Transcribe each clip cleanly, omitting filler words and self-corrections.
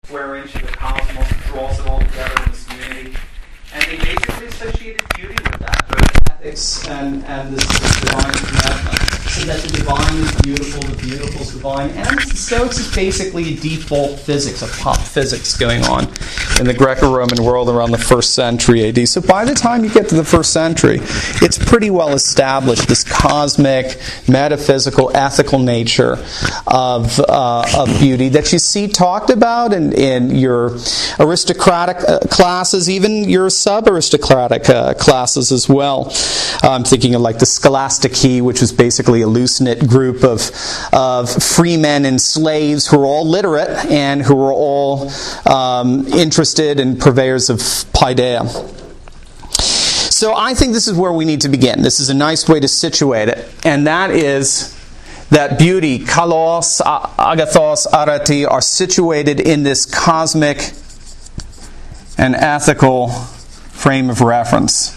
square inch of the cosmos, draws it all together in this unity. And they basically associated beauty with that, both ethics and this divine commandment. So that the divine is beautiful, the beautiful is divine. And the Stoics is basically default physics, of pop physics going on in the Greco-Roman world around the 1st century AD. So by the time you get to the 1st century, it's pretty well established, this cosmic, metaphysical, ethical nature of beauty that you see talked about in your aristocratic classes, even your sub-aristocratic classes as well. I'm thinking of like the Scholastici, which was basically a loose-knit group of free men and slaves who were all literate and who were all interested and purveyors of paideia. So I think this is where we need to begin. This is a nice way to situate it, and that is that beauty, kalos, agathos, arete, are situated in this cosmic and ethical frame of reference.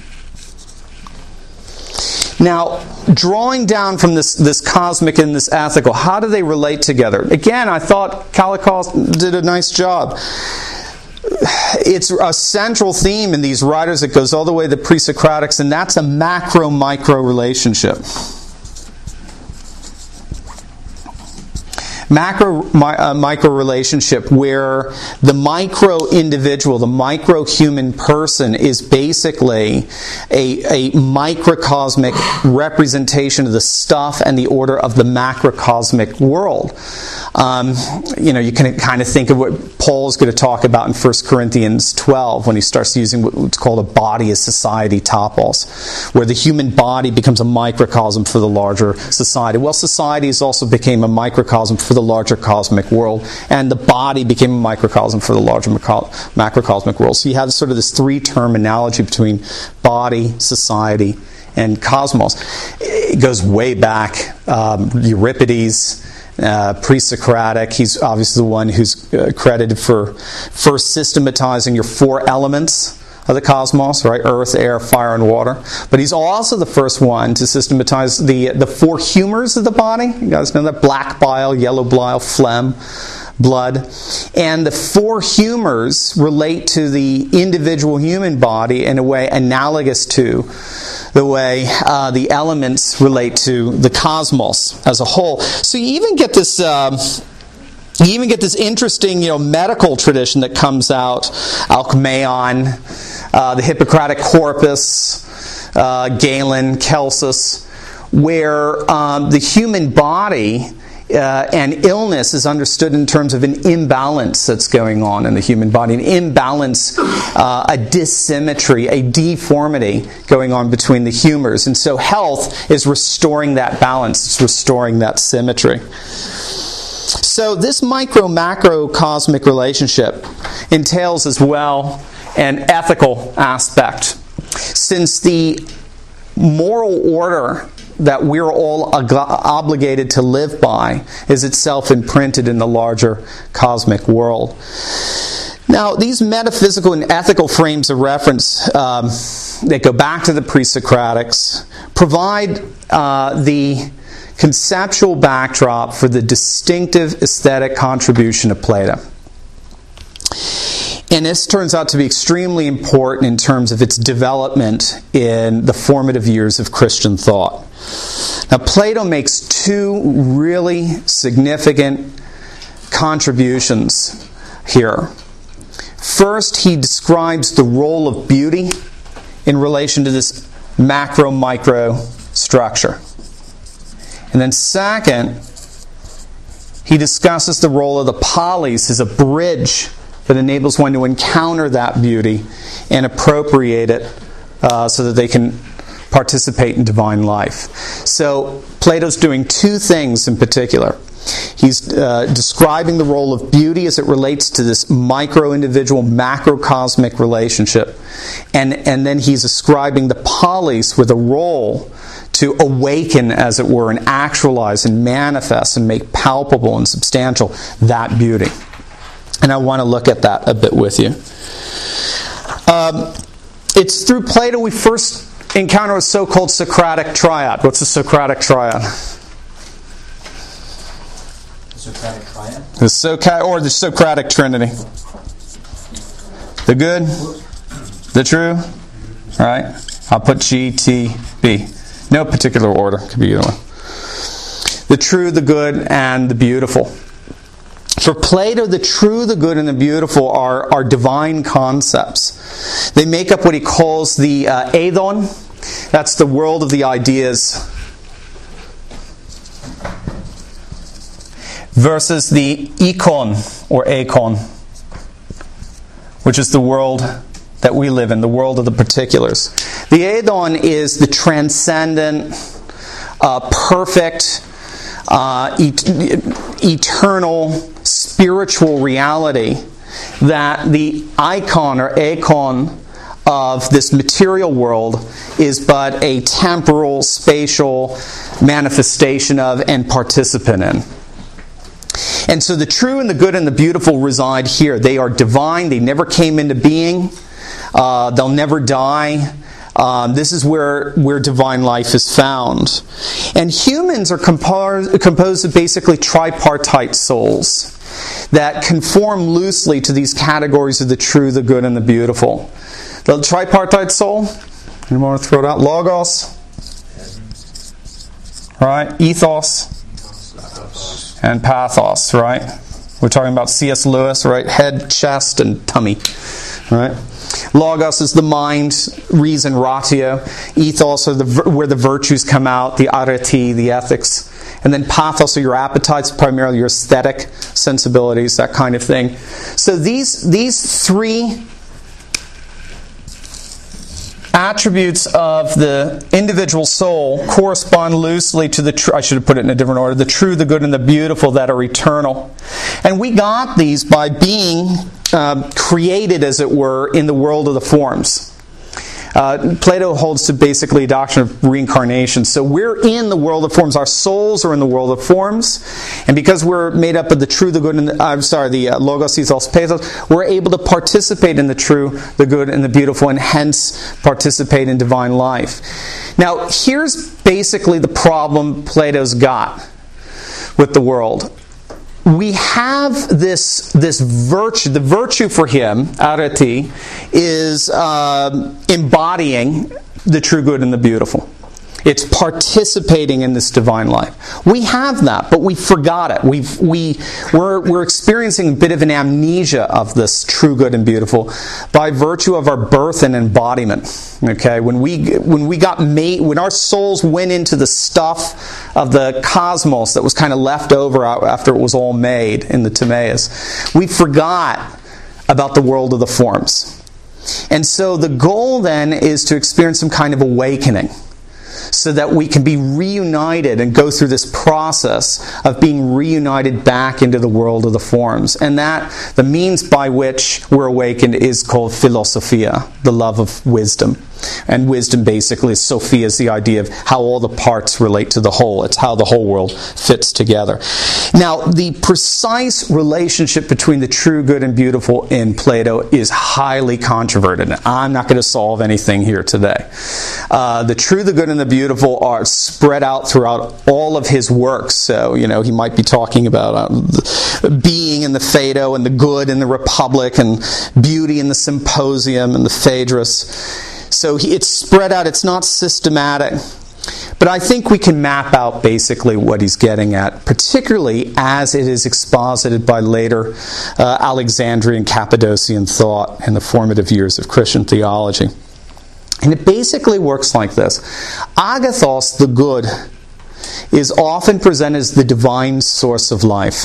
Now, drawing down from this cosmic and this ethical, how do they relate together? Again, I thought Kallikos did a nice job. It's a central theme in these writers that goes all the way to the pre-Socratics, and that's a macro-micro relationship. Macro-micro relationship where the micro-individual, the micro-human person is basically a microcosmic representation of the stuff and the order of the macrocosmic world. You can kind of think of what Paul is going to talk about in 1 Corinthians 12 when he starts using what's called a body as society topos, where the human body becomes a microcosm for the larger society. Well, society has also became a microcosm for the larger cosmic world, and the body became a microcosm for the larger macrocosmic world. So you have sort of this three-term analogy between body, society, and cosmos. It goes way back. Euripides, pre-Socratic. He's obviously the one who's credited for first systematizing your four elements of the cosmos, right? Earth, air, fire, and water. But he's also the first one to systematize the four humors of the body. You guys know that? Black bile, yellow bile, phlegm, blood. And the four humors relate to the individual human body in a way analogous to the way the elements relate to the cosmos as a whole. So you even get this interesting, medical tradition that comes out, Alcmaeon, the Hippocratic Corpus, Galen, Celsus, where the human body and illness is understood in terms of an imbalance that's going on in the human body, an imbalance, a dissymmetry, a deformity going on between the humors. And so health is restoring that balance, it's restoring that symmetry. So this micro-macro cosmic relationship entails as well an ethical aspect. Since the moral order that we're all obligated to live by is itself imprinted in the larger cosmic world. Now, these metaphysical and ethical frames of reference that go back to the pre-Socratics provide the conceptual backdrop for the distinctive aesthetic contribution of Plato. And this turns out to be extremely important in terms of its development in the formative years of Christian thought. Now, Plato makes two really significant contributions here. First, he describes the role of beauty in relation to this macro-micro structure. And then second, he discusses the role of the polis as a bridge that enables one to encounter that beauty and appropriate it so that they can participate in divine life. So Plato's doing two things in particular. He's describing the role of beauty as it relates to this micro-individual, macrocosmic relationship. And then he's ascribing the polis with a role to awaken, as it were, and actualize and manifest and make palpable and substantial that beauty. And I want to look at that a bit with you. It's through Plato we first encounter a so-called Socratic triad. What's a Socratic triad? Socratic triad? The Socratic Trinity. The good, the true, right? I'll put G, T, B. No particular order. Could be either one. The true, the good, and the beautiful. For Plato, the true, the good, and the beautiful are divine concepts. They make up what he calls the Aeon. That's the world of the ideas. Versus the Eikon, or Akon, which is the world that we live in, the world of the particulars. The Aeon is the transcendent, perfect, eternal, spiritual reality that the icon or Akon of this material world is but a temporal, spatial manifestation of and participant in. And so the true and the good and the beautiful reside here. They are divine. They never came into being. They'll never die. This is where divine life is found. And humans are composed of basically tripartite souls that conform loosely to these categories of the true, the good, and the beautiful. The tripartite soul, anyone want to throw it out? Logos, right? Ethos, and pathos, right? We're talking about C.S. Lewis, right? Head, chest, and tummy, right? Logos is the mind, reason, ratio. Ethos are where the virtues come out, the arete, the ethics. And then pathos are your appetites, primarily your aesthetic sensibilities, that kind of thing. So these three attributes of the individual soul correspond loosely to the I should have put it in a different order, the true, the good, and the beautiful that are eternal. And we got these by being created, as it were, in the world of the forms. Plato holds to basically a doctrine of reincarnation. So we're in the world of forms. Our souls are in the world of forms. And because we're made up of the true, the good, and the Logos, Ethos, Pathos, we're able to participate in the true, the good, and the beautiful, and hence participate in divine life. Now, here's basically the problem Plato's got with the world. We have this virtue. The virtue for him, arete, is embodying the true, good, and the beautiful. It's participating in this divine life. We have that, but we forgot it. We're experiencing a bit of an amnesia of this true, good, and beautiful by virtue of our birth and embodiment. Okay, when our souls went into the stuff of the cosmos that was kind of left over after it was all made in the Timaeus, we forgot about the world of the forms. And so the goal then is to experience some kind of awakening, so that we can be reunited and go through this process of being reunited back into the world of the forms. And that the means by which we're awakened is called philosophia, the love of wisdom. And wisdom basically is Sophia, is the idea of how all the parts relate to the whole. It's how the whole world fits together. Now, the precise relationship between the true, good, and beautiful in Plato is highly controverted. I'm not going to solve anything here today. The true, the good, and the beautiful are spread out throughout all of his works. So, he might be talking about being in the Phaedo, and the good in the Republic, and beauty in the Symposium, and the Phaedrus. So it's spread out, it's not systematic. But I think we can map out basically what he's getting at, particularly as it is exposited by later Alexandrian Cappadocian thought in the formative years of Christian theology. And it basically works like this. Agathos, the good, is often presented as the divine source of life.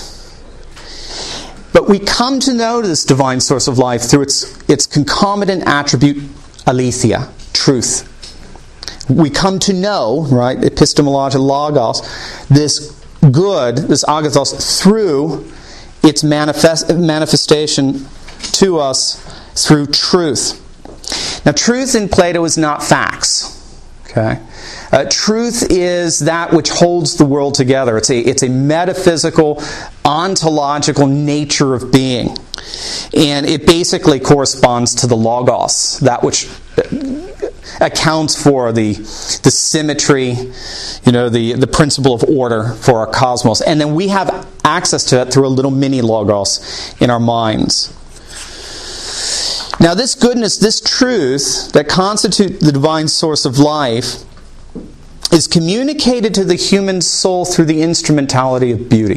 But we come to know this divine source of life through its concomitant attribute, aletheia, truth. We come to know, right, epistemological logos, this good, this agathos, through its manifestation to us through truth. Now, truth in Plato is not facts. Okay, truth is that which holds the world together. It's a metaphysical, ontological nature of being. And it basically corresponds to the logos, that which accounts for the symmetry, the principle of order for our cosmos. And then we have access to that through a little mini logos in our minds. Now this goodness, this truth that constitutes the divine source of life is communicated to the human soul through the instrumentality of beauty.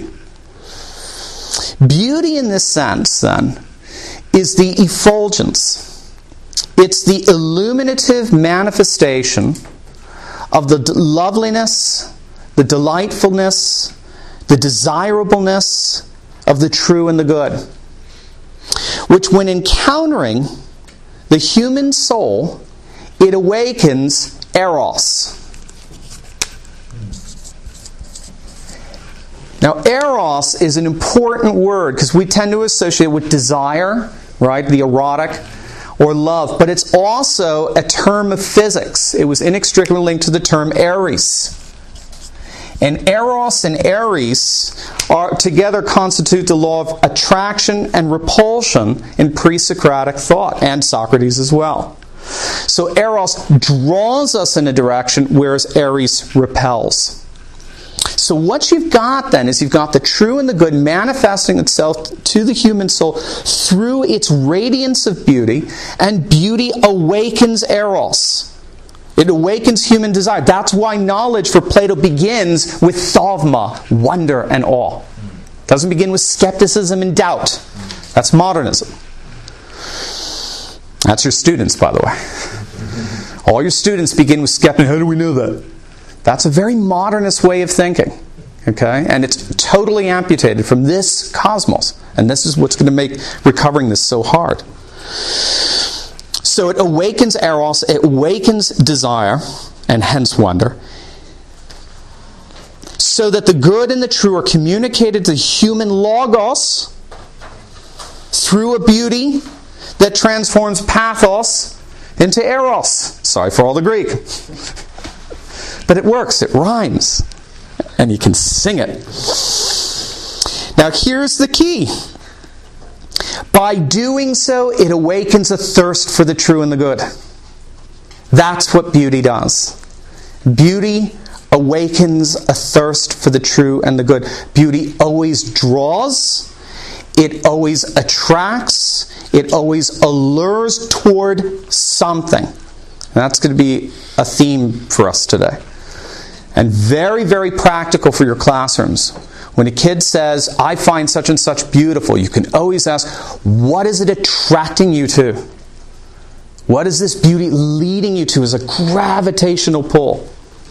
Beauty in this sense, then, is the effulgence. It's the illuminative manifestation of the loveliness, the delightfulness, the desirableness of the true and the good, which when encountering the human soul, it awakens eros. Now, eros is an important word because we tend to associate it with desire, right? The erotic, or love. But it's also a term of physics. It was inextricably linked to the term Aries. And eros and Aries together constitute the law of attraction and repulsion in pre-Socratic thought, and Socrates as well. So eros draws us in a direction, whereas Aries repels. So what you've got then is you've got the true and the good manifesting itself to the human soul through its radiance of beauty, and beauty awakens eros. It awakens human desire. That's why knowledge for Plato begins with thauma, wonder and awe. It doesn't begin with skepticism and doubt. That's modernism. That's your students, by the way. All your students begin with skepticism. How do we know that? That's a very modernist way of thinking. Okay? And it's totally amputated from this cosmos. And this is what's going to make recovering this so hard. So it awakens eros, it awakens desire, and hence wonder, so that the good and the true are communicated to human logos through a beauty that transforms pathos into eros. Sorry for all the Greek. But it works, it rhymes, and you can sing it. Now here's the key. By doing so, it awakens a thirst for the true and the good. That's what beauty does. Beauty awakens a thirst for the true and the good. Beauty always draws, it always attracts, it always allures toward something. And that's going to be a theme for us today. And very, very practical for your classrooms. When a kid says, I find such and such beautiful, you can always ask, what is it attracting you to? What is this beauty leading you to as a gravitational pull?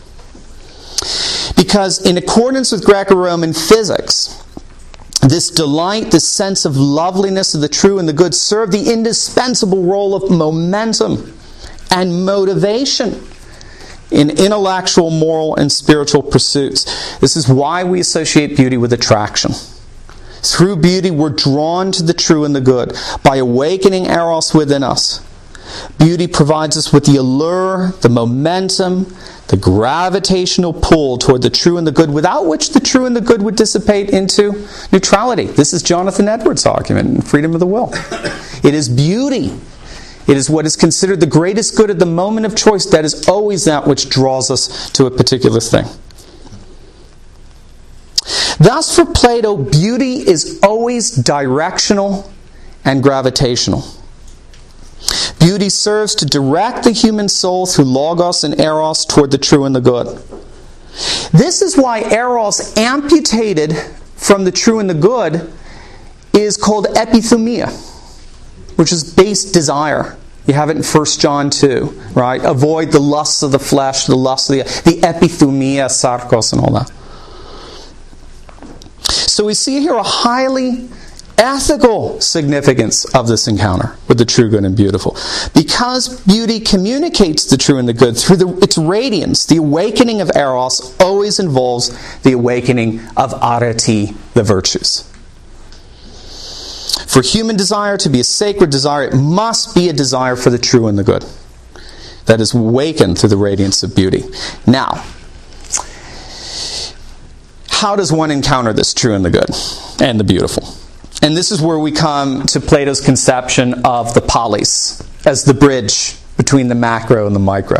Because in accordance with Greco-Roman physics, this delight, this sense of loveliness of the true and the good serve the indispensable role of momentum and motivation in intellectual, moral, and spiritual pursuits. This is why we associate beauty with attraction. Through beauty, we're drawn to the true and the good by awakening eros within us. Beauty provides us with the allure, the momentum, the gravitational pull toward the true and the good, without which the true and the good would dissipate into neutrality. This is Jonathan Edwards' argument in Freedom of the Will. It is beauty. It is what is considered the greatest good at the moment of choice that is always that which draws us to a particular thing. Thus, for Plato, beauty is always directional and gravitational. Beauty serves to direct the human soul through logos and eros toward the true and the good. This is why eros amputated from the true and the good is called epithumia, which is base desire. You have it in 1 John 2, right? Avoid the lusts of the flesh, the lusts of the epithumia, sarkos, and all that. So we see here a highly ethical significance of this encounter with the true, good, and beautiful. Because beauty communicates the true and the good through its radiance, the awakening of eros always involves the awakening of arete, the virtues. For human desire to be a sacred desire, it must be a desire for the true and the good that is awakened through the radiance of beauty. Now, how does one encounter this true and the good and the beautiful? And this is where we come to Plato's conception of the polis as the bridge between between the macro and the micro.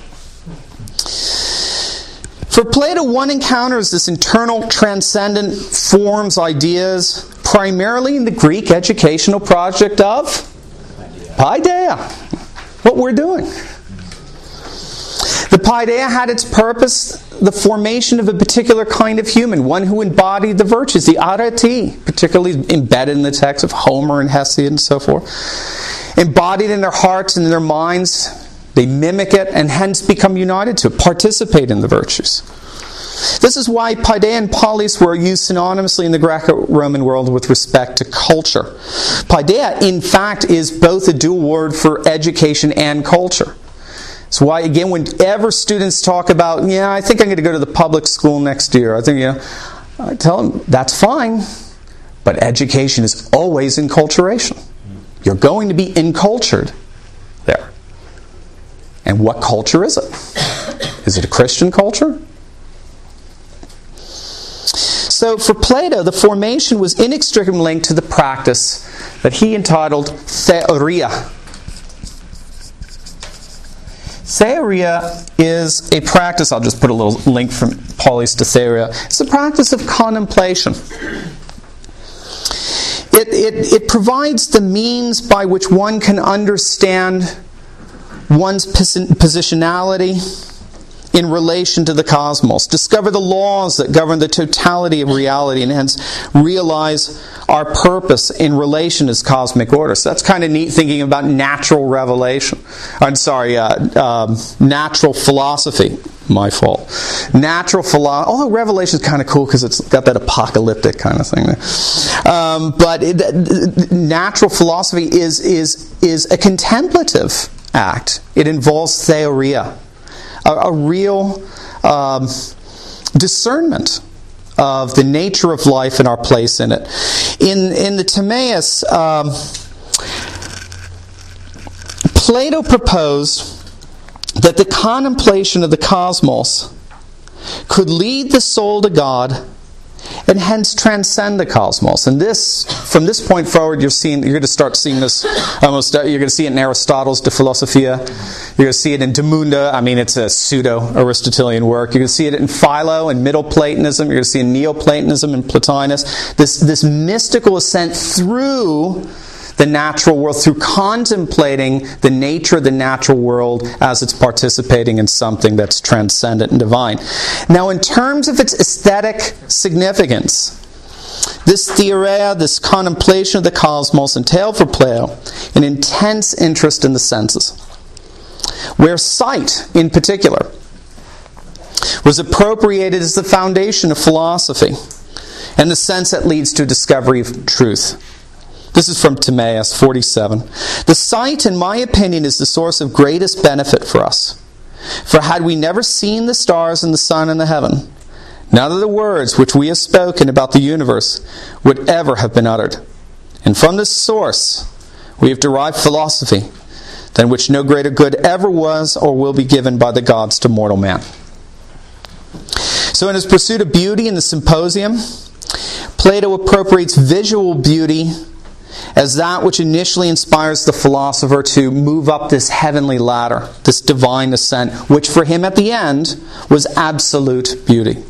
For Plato, one encounters this internal transcendent forms, ideas, primarily in the Greek educational project of Paideia, what we're doing. The Paideia had its purpose, the formation of a particular kind of human, one who embodied the virtues, the arete, particularly embedded in the text of Homer and Hesiod and so forth. Embodied in their hearts and in their minds, they mimic it and hence become united to it, participate in the virtues. This is why Paideia and polis were used synonymously in the Greco-Roman world with respect to culture. Paideia, in fact, is both a dual word for education and culture. That's why, again, whenever students talk about, I think I'm going to go to the public school next year, I tell them, that's fine, but education is always enculturation. You're going to be encultured there. And what culture is it? Is it a Christian culture? So for Plato, the formation was inextricably linked to the practice that he entitled theoria. Theoria is a practice, I'll just put a little link from polis to theoria. It's a practice of contemplation. It provides the means by which one can understand one's positionality in relation to the cosmos, discover the laws that govern the totality of reality, and hence realize our purpose in relation to this cosmic order. So that's kind of neat, thinking about natural revelation. Natural philosophy. My fault. Natural philosophy, although Revelation is kind of cool because it's got that apocalyptic kind of thing there. Natural philosophy is a contemplative act. It involves theoria, a real discernment of the nature of life and our place in it. In the Timaeus, Plato proposed that the contemplation of the cosmos could lead the soul to God and hence transcend the cosmos. And this, from this point forward, you're going to start seeing this almost. You're going to see it in Aristotle's De Philosophia. You're going to see it in De Munda. It's a pseudo-Aristotelian work. You're going to see it in Philo and Middle Platonism. You're going to see it in Neoplatonism and Plotinus. This mystical ascent through the natural world, through contemplating the nature of the natural world as it's participating in something that's transcendent and divine. Now, in terms of its aesthetic significance, this theoria, this contemplation of the cosmos, entailed for Plato an intense interest in the senses, where sight, in particular, was appropriated as the foundation of philosophy and the sense that leads to a discovery of truth. This is from Timaeus 47. The sight, in my opinion, is the source of greatest benefit for us. For had we never seen the stars and the sun in the heaven, none of the words which we have spoken about the universe would ever have been uttered. And from this source we have derived philosophy, than which no greater good ever was or will be given by the gods to mortal man. So in his pursuit of beauty in the Symposium, Plato appropriates visual beauty as that which initially inspires the philosopher to move up this heavenly ladder, this divine ascent, which for him at the end was absolute beauty.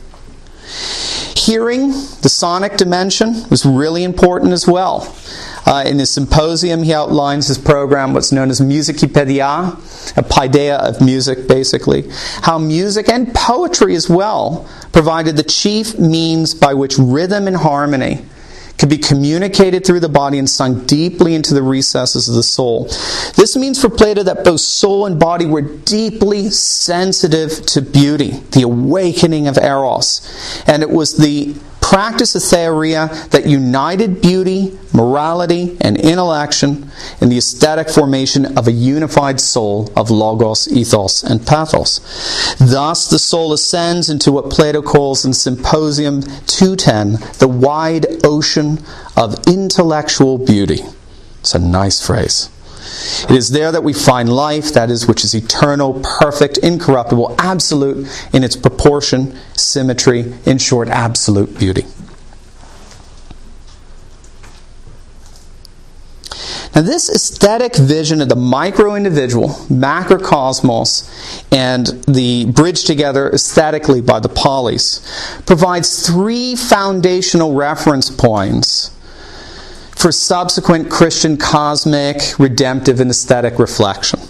Hearing, the sonic dimension, was really important as well. In his Symposium, he outlines his program, what's known as Musikipedia, a paideia of music, basically. How music and poetry as well provided the chief means by which rhythm and harmony could be communicated through the body and sunk deeply into the recesses of the soul. This means for Plato that both soul and body were deeply sensitive to beauty, the awakening of eros. And it was the practice of theoria that united beauty, morality, and intellection in the aesthetic formation of a unified soul of logos, ethos, and pathos. Thus, the soul ascends into what Plato calls in Symposium 210, the wide ocean of intellectual beauty. It's a nice phrase. It is there that we find life, that is, which is eternal, perfect, incorruptible, absolute in its proportion, symmetry, in short, absolute beauty. Now, this aesthetic vision of the micro-individual, macrocosmos, and the bridged together aesthetically by the Polys, provides three foundational reference points for subsequent Christian cosmic, redemptive, and aesthetic reflection.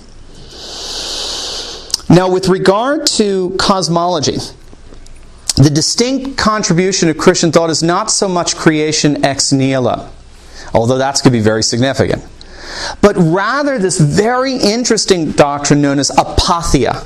Now, with regard to cosmology, the distinct contribution of Christian thought is not so much creation ex nihilo, although that's going to be very significant, but rather this very interesting doctrine known as apatheia.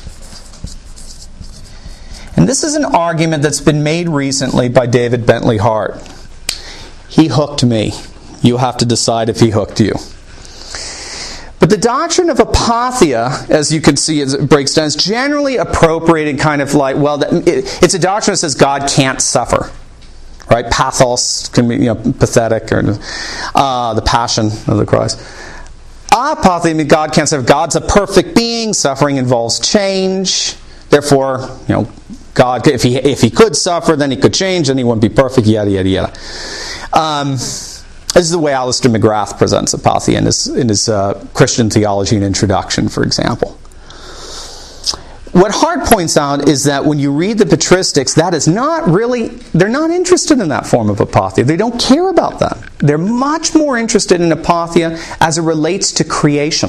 And this is an argument that's been made recently by David Bentley Hart. He hooked me. You'll have to decide if he hooked you. But the doctrine of apatheia, as you can see as it breaks down, is generally appropriated kind of like, well, it's a doctrine that says God can't suffer. Right? Pathos can be, pathetic, or the passion of the Christ. Apatheia means God can't suffer. God's a perfect being. Suffering involves change. Therefore, God, if he could suffer, then he could change, and he wouldn't be perfect. Yada yada yada. This is the way Alistair McGrath presents apatheia in his Christian Theology and Introduction, for example. What Hart points out is that when you read the patristics, that is not really, they're not interested in that form of apatheia. They don't care about that. They're much more interested in apatheia as it relates to creation.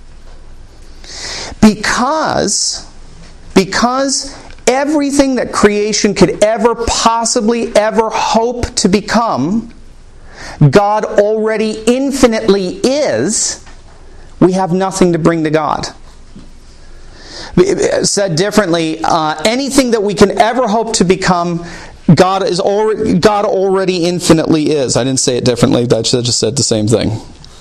Because everything that creation could ever possibly ever hope to become, God already infinitely is, we have nothing to bring to God. Said differently, anything that we can ever hope to become, God already infinitely is. I didn't say it differently, I just said the same thing.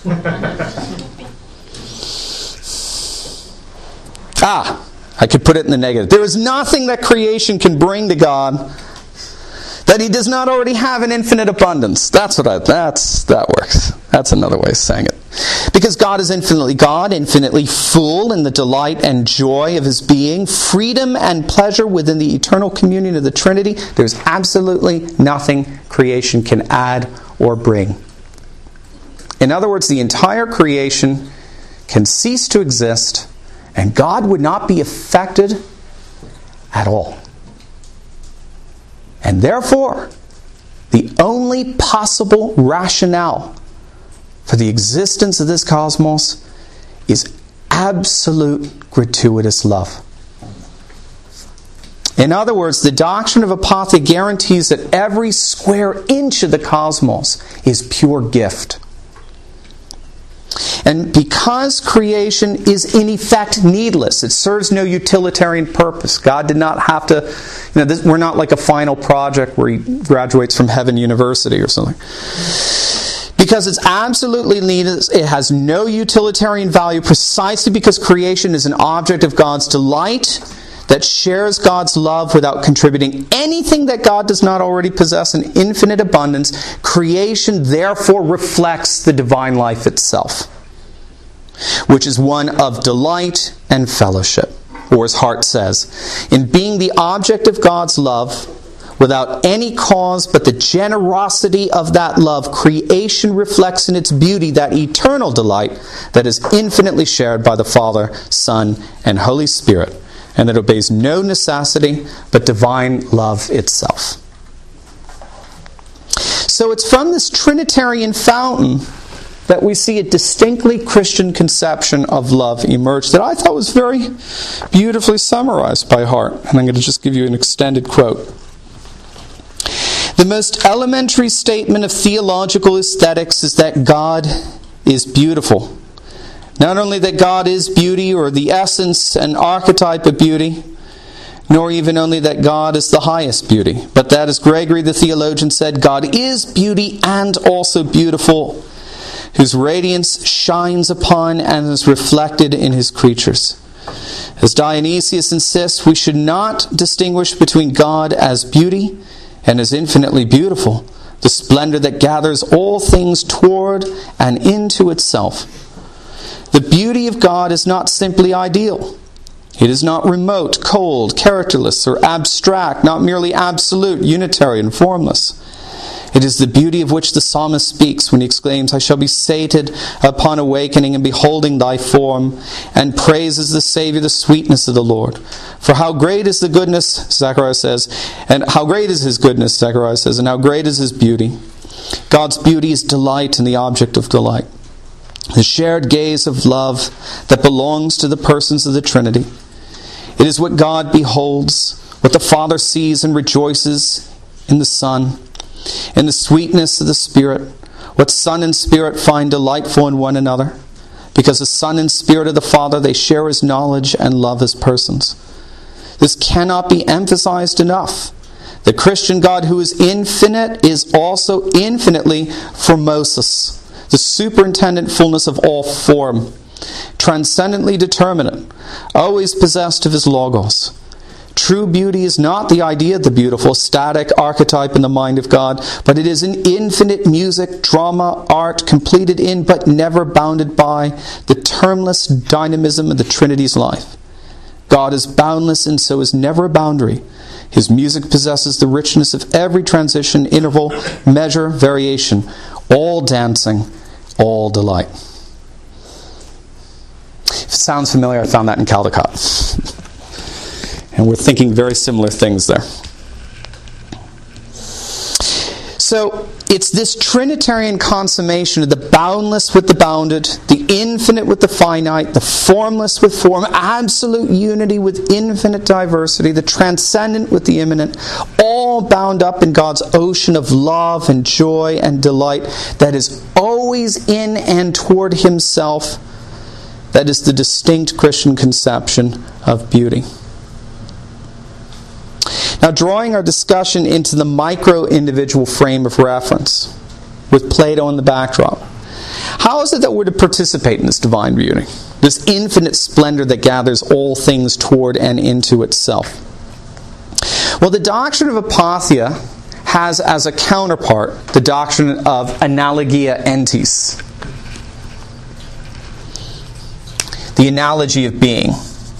I could put it in the negative. There is nothing that creation can bring to God that he does not already have in infinite abundance. That works. That's another way of saying it. Because God is infinitely God, infinitely full in the delight and joy of his being, freedom and pleasure within the eternal communion of the Trinity. There's absolutely nothing creation can add or bring. In other words, the entire creation can cease to exist, and God would not be affected at all. And therefore, the only possible rationale for the existence of this cosmos is absolute gratuitous love. In other words, the doctrine of apatheia guarantees that every square inch of the cosmos is pure gift. And because creation is in effect needless, it serves no utilitarian purpose. God did not have to, we're not like a final project where he graduates from Heaven University or something. Because it's absolutely needless, it has no utilitarian value precisely because creation is an object of God's delight that shares God's love without contributing anything that God does not already possess in infinite abundance. Creation therefore reflects the divine life itself, which is one of delight and fellowship. Or as Hart says, in being the object of God's love, without any cause but the generosity of that love, creation reflects in its beauty that eternal delight that is infinitely shared by the Father, Son, and Holy Spirit, and that obeys no necessity but divine love itself. So it's from this Trinitarian fountain that we see a distinctly Christian conception of love emerge that I thought was very beautifully summarized by Hart. And I'm going to just give you an extended quote. The most elementary statement of theological aesthetics is that God is beautiful. Not only that God is beauty, or the essence and archetype of beauty, nor even only that God is the highest beauty, but that, as Gregory the theologian said, God is beauty and also beautiful, whose radiance shines upon and is reflected in his creatures. As Dionysius insists, we should not distinguish between God as beauty and as infinitely beautiful, the splendor that gathers all things toward and into itself. The beauty of God is not simply ideal. It is not remote, cold, characterless, or abstract, not merely absolute, unitary, and formless. It is the beauty of which the psalmist speaks when he exclaims, I shall be sated upon awakening and beholding thy form, and praises the Savior the sweetness of the Lord. For how great is the goodness, Zechariah says, and how great is his goodness, Zechariah says, and how great is his beauty. God's beauty is delight and the object of delight. The shared gaze of love that belongs to the persons of the Trinity. It is what God beholds, what the Father sees and rejoices in the Son, in the sweetness of the Spirit, what Son and Spirit find delightful in one another. Because the Son and Spirit of the Father, they share his knowledge and love as persons. This cannot be emphasized enough. The Christian God who is infinite is also infinitely formosus, the superintendent fullness of all form, transcendently determinate, always possessed of his logos. True beauty is not the idea of the beautiful, static archetype in the mind of God, but it is an infinite music, drama, art, completed in but never bounded by the termless dynamism of the Trinity's life. God is boundless and so is never a boundary. His music possesses the richness of every transition, interval, measure, variation, all dancing, all delight. If it sounds familiar, I found that in Caldecott. And we're thinking very similar things there. So, it's this Trinitarian consummation of the boundless with the bounded, the infinite with the finite, the formless with form, absolute unity with infinite diversity, the transcendent with the immanent, all bound up in God's ocean of love and joy and delight that is always in and toward himself. That is the distinct Christian conception of beauty. Now, drawing our discussion into the micro-individual frame of reference, with Plato in the backdrop, how is it that we're to participate in this divine beauty, this infinite splendor that gathers all things toward and into itself? Well, the doctrine of apatheia has as a counterpart the doctrine of analogia entis, the analogy of being.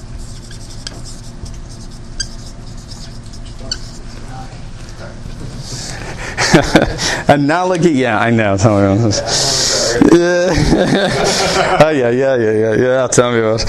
Analogy, yeah, I know. Tell me about this. Oh yeah. Tell me about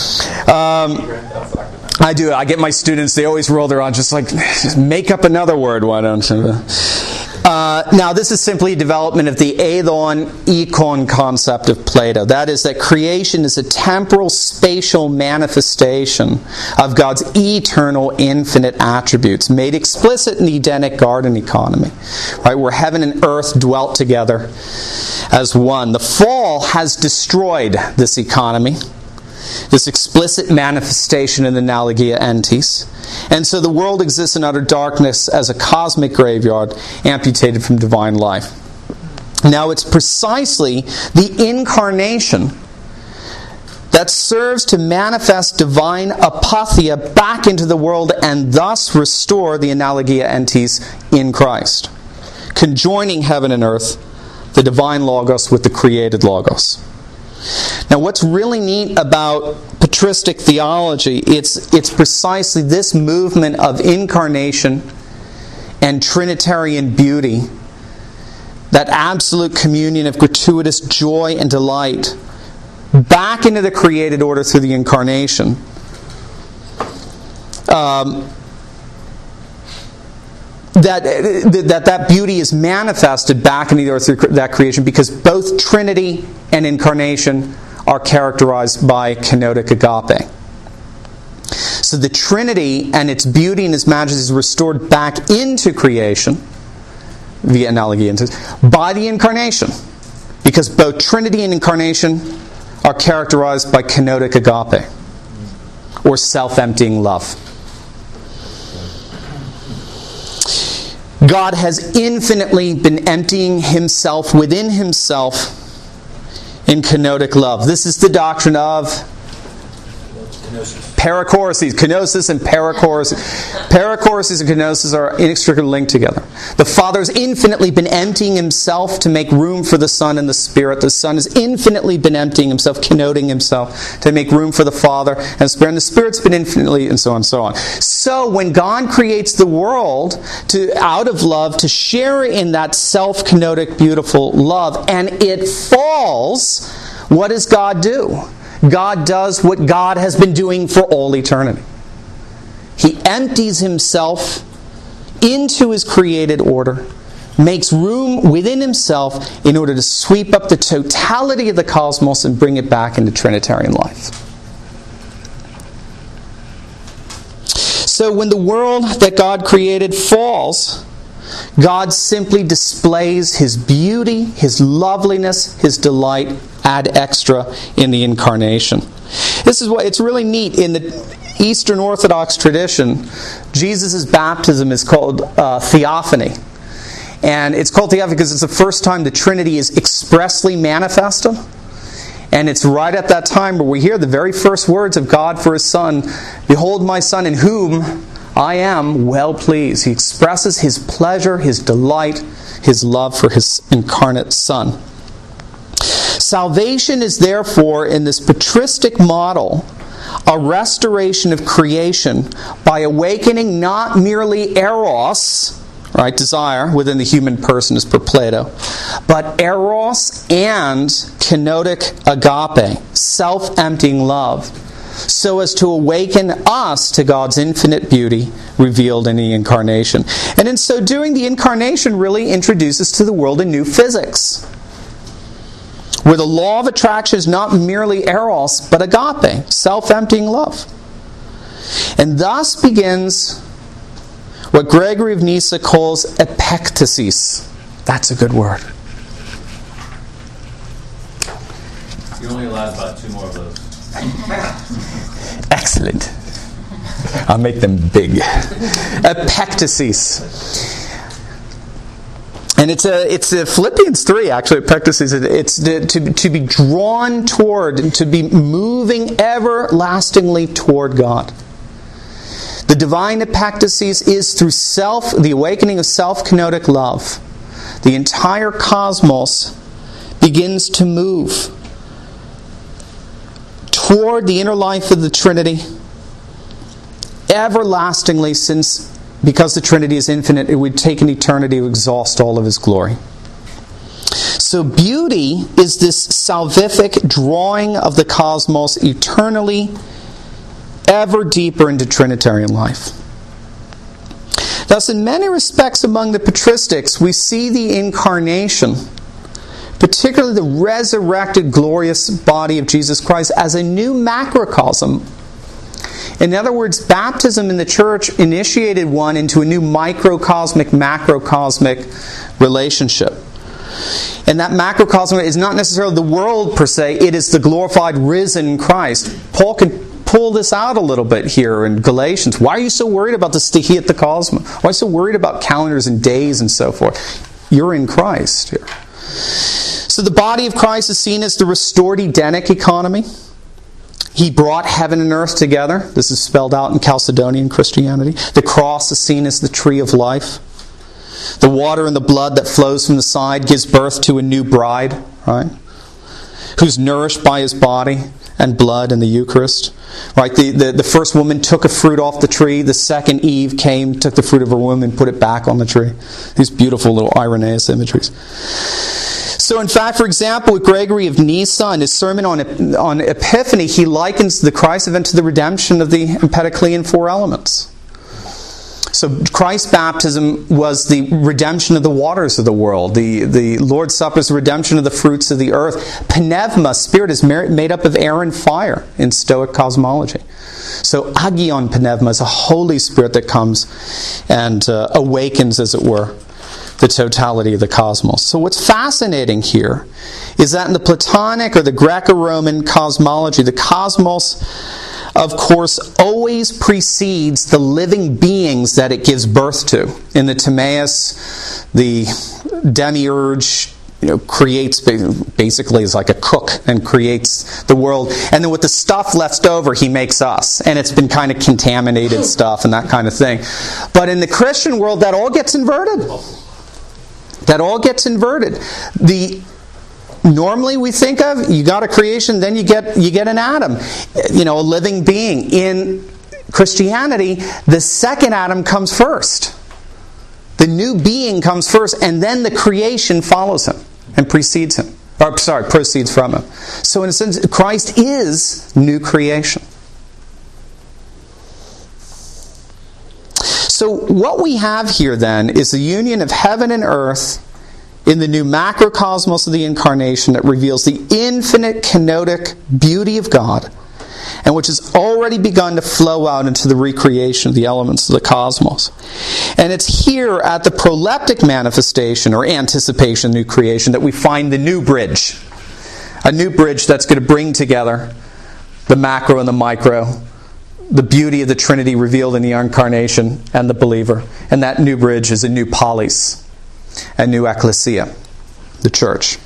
it. I do. I get my students. They always roll their eyes, just make up another word. Why don't you? Now, this is simply a development of the eidon eikon concept of Plato. That is, that creation is a temporal, spatial manifestation of God's eternal, infinite attributes, made explicit in the Edenic garden economy, right, where heaven and earth dwelt together as one. The fall has destroyed this economy, this explicit manifestation in the analogia entis. And so the world exists in utter darkness as a cosmic graveyard amputated from divine life. Now, it's precisely the incarnation that serves to manifest divine apatheia back into the world and thus restore the analogia entis in Christ, conjoining heaven and earth, the divine logos with the created logos. Now, what's really neat about patristic theology, it's precisely this movement of incarnation and Trinitarian beauty, that absolute communion of gratuitous joy and delight, back into the created order through the incarnation. That beauty is manifested back into the earth through that creation because both Trinity and incarnation are characterized by kenotic agape. So the Trinity and its beauty and its majesty is restored back into creation via analogy by the incarnation, because both Trinity and incarnation are characterized by kenotic agape, or self-emptying love. God has infinitely been emptying himself within himself in kenotic love. This is the doctrine of Perichoresis. Kenosis and perichoresis. Perichoresis and kenosis are inextricably linked together. The Father has infinitely been emptying himself to make room for the Son and the Spirit. The Son has infinitely been emptying himself, kenoting himself to make room for the Father and the Spirit. And the Spirit's been infinitely, and so on and so on. So when God creates the world out of love to share in that self-kenotic, beautiful love, and it falls, what does God do? God does what God has been doing for all eternity. He empties himself into his created order, makes room within himself in order to sweep up the totality of the cosmos and bring it back into Trinitarian life. So when the world that God created falls, God simply displays his beauty, his loveliness, his delight ad extra in the incarnation. This is what it's really neat. In the Eastern Orthodox tradition, Jesus' baptism is called theophany. And it's called theophany because it's the first time the Trinity is expressly manifested. And it's right at that time where we hear the very first words of God for his Son, "Behold my Son in whom I am well pleased." He expresses his pleasure, his delight, his love for his incarnate Son. Salvation is therefore, in this patristic model, a restoration of creation by awakening not merely eros, right, desire within the human person as per Plato, but eros and kenotic agape, self-emptying love, so as to awaken us to God's infinite beauty revealed in the incarnation. And in so doing, the incarnation really introduces to the world a new physics, where the law of attraction is not merely eros, but agape, self-emptying love. And thus begins what Gregory of Nyssa calls epektasis. That's a good word. You're only allowed about 2 more of those. Excellent. I'll make them big. Epektasis. And it's a Philippians 3, actually, epektasis. It's to be drawn toward, to be moving everlastingly toward God. The divine epektasis is through the awakening of self-kenotic love. The entire cosmos begins to move toward the inner life of the Trinity everlastingly, since because the Trinity is infinite, it would take an eternity to exhaust all of his glory. So beauty is this salvific drawing of the cosmos eternally, ever deeper into Trinitarian life. Thus, in many respects among the patristics, we see the incarnation, particularly the resurrected glorious body of Jesus Christ, as a new macrocosm. In other words, baptism in the church initiated one into a new microcosmic, macrocosmic relationship. And that macrocosm is not necessarily the world per se, it is the glorified risen Christ. Paul can pull this out a little bit here in Galatians. Why are you so worried about the stihia at the cosmos? Why are you so worried about calendars and days and so forth? You're in Christ here. So the body of Christ is seen as the restored Edenic economy. He brought heaven and earth together. This is spelled out in Chalcedonian Christianity. The cross is seen as the tree of life. The water and the blood that flows from the side gives birth to a new bride, right? Who's nourished by his body and blood in the Eucharist. Right? The first woman took a fruit off the tree. The second Eve came, took the fruit of her womb and put it back on the tree. These beautiful little Irenaeus imageries. So in fact, for example, with Gregory of Nyssa in his sermon on Epiphany, he likens the Christ event to the redemption of the Empedoclean 4 elements. So Christ's baptism was the redemption of the waters of the world. The Lord's Supper is the redemption of the fruits of the earth. Pneuma, spirit, is made up of air and fire in Stoic cosmology. So agion pneuma is a Holy Spirit that comes and awakens, as it were, the totality of the cosmos. So what's fascinating here is that in the Platonic or the Greco-Roman cosmology, the cosmos, of course, always precedes the living beings that it gives birth to. In the Timaeus, the demiurge creates, basically is like a cook and creates the world. And then with the stuff left over, he makes us. And it's been kind of contaminated stuff and that kind of thing. But in the Christian world, that all gets inverted. That all gets inverted. Normally we think of, you got a creation, then you get an Adam, a living being. In Christianity, the second Adam comes first. The new being comes first, and then the creation follows him and proceeds from him. So in a sense, Christ is new creation. So what we have here then is the union of heaven and earth in the new macrocosmos of the incarnation that reveals the infinite kenotic beauty of God, and which has already begun to flow out into the recreation of the elements of the cosmos. And it's here at the proleptic manifestation or anticipation of new creation that we find the new bridge. A new bridge that's going to bring together the macro and the micro, the beauty of the Trinity revealed in the incarnation and the believer. And that new bridge is a new polis, a new ecclesia, the church.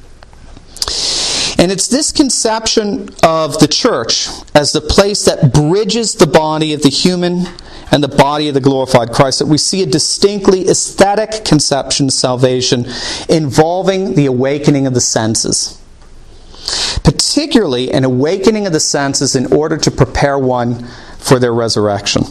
And it's this conception of the church as the place that bridges the body of the human and the body of the glorified Christ that we see a distinctly aesthetic conception of salvation involving the awakening of the senses. Particularly an awakening of the senses in order to prepare one for their resurrection.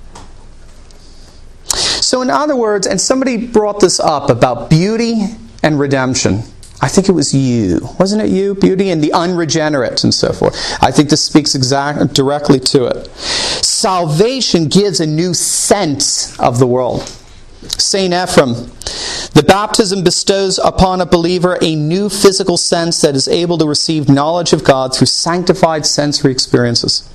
So in other words, and somebody brought this up about beauty and redemption. I think it was you. Wasn't it you? Beauty and the unregenerate and so forth. I think this speaks directly to it. Salvation gives a new sense of the world. St. Ephrem, the baptism bestows upon a believer a new physical sense that is able to receive knowledge of God through sanctified sensory experiences.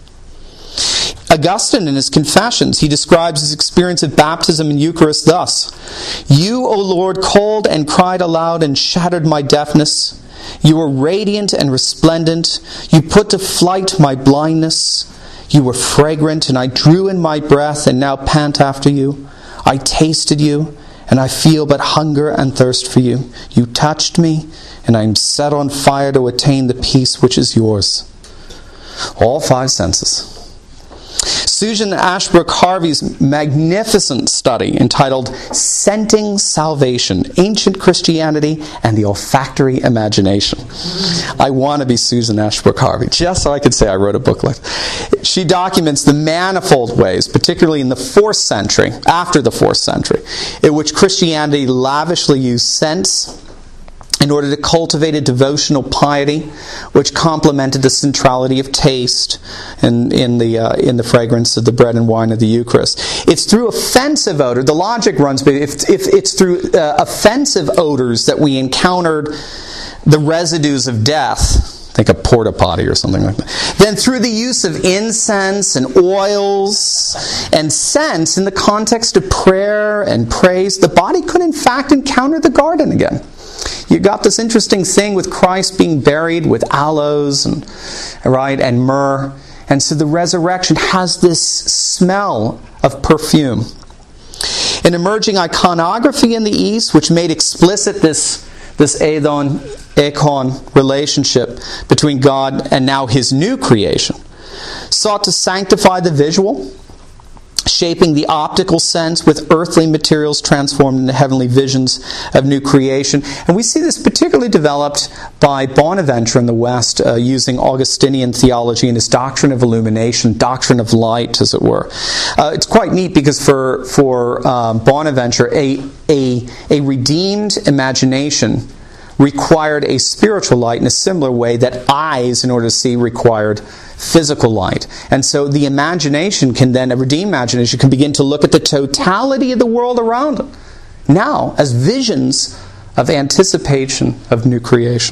Augustine, in his Confessions, he describes his experience of baptism in Eucharist thus: "You, O Lord, called and cried aloud and shattered my deafness. You were radiant and resplendent. You put to flight my blindness. You were fragrant, and I drew in my breath and now pant after you. I tasted you, and I feel but hunger and thirst for you. You touched me, and I am set on fire to attain the peace which is yours." All five senses. Susan Ashbrook Harvey's magnificent study entitled Scenting Salvation, Ancient Christianity and the Olfactory Imagination. I want to be Susan Ashbrook Harvey, just so I could say I wrote a book like that. She documents the manifold ways, particularly in the 4th century, after the 4th century, in which Christianity lavishly used scents in order to cultivate a devotional piety which complemented the centrality of taste in the fragrance of the bread and wine of the Eucharist. It's through offensive odor. The logic runs, but if it's through offensive odors that we encountered the residues of death, think a porta potty or something like that, then through the use of incense and oils and scents in the context of prayer and praise, the body could in fact encounter the garden again. You got this interesting thing with Christ being buried with aloes and myrrh. And so the resurrection has this smell of perfume. An emerging iconography in the East, which made explicit this Adon-Ekon relationship between God and now His new creation, sought to sanctify the visual, shaping the optical sense with earthly materials transformed into heavenly visions of new creation. And we see this particularly developed by Bonaventure in the West, using Augustinian theology and his doctrine of illumination, doctrine of light, as it were. It's quite neat because for Bonaventure, a redeemed imagination required a spiritual light in a similar way that eyes, in order to see, required physical light. And so the imagination can then, a redeemed imagination, can begin to look at the totality of the world around it now as visions of anticipation of new creation.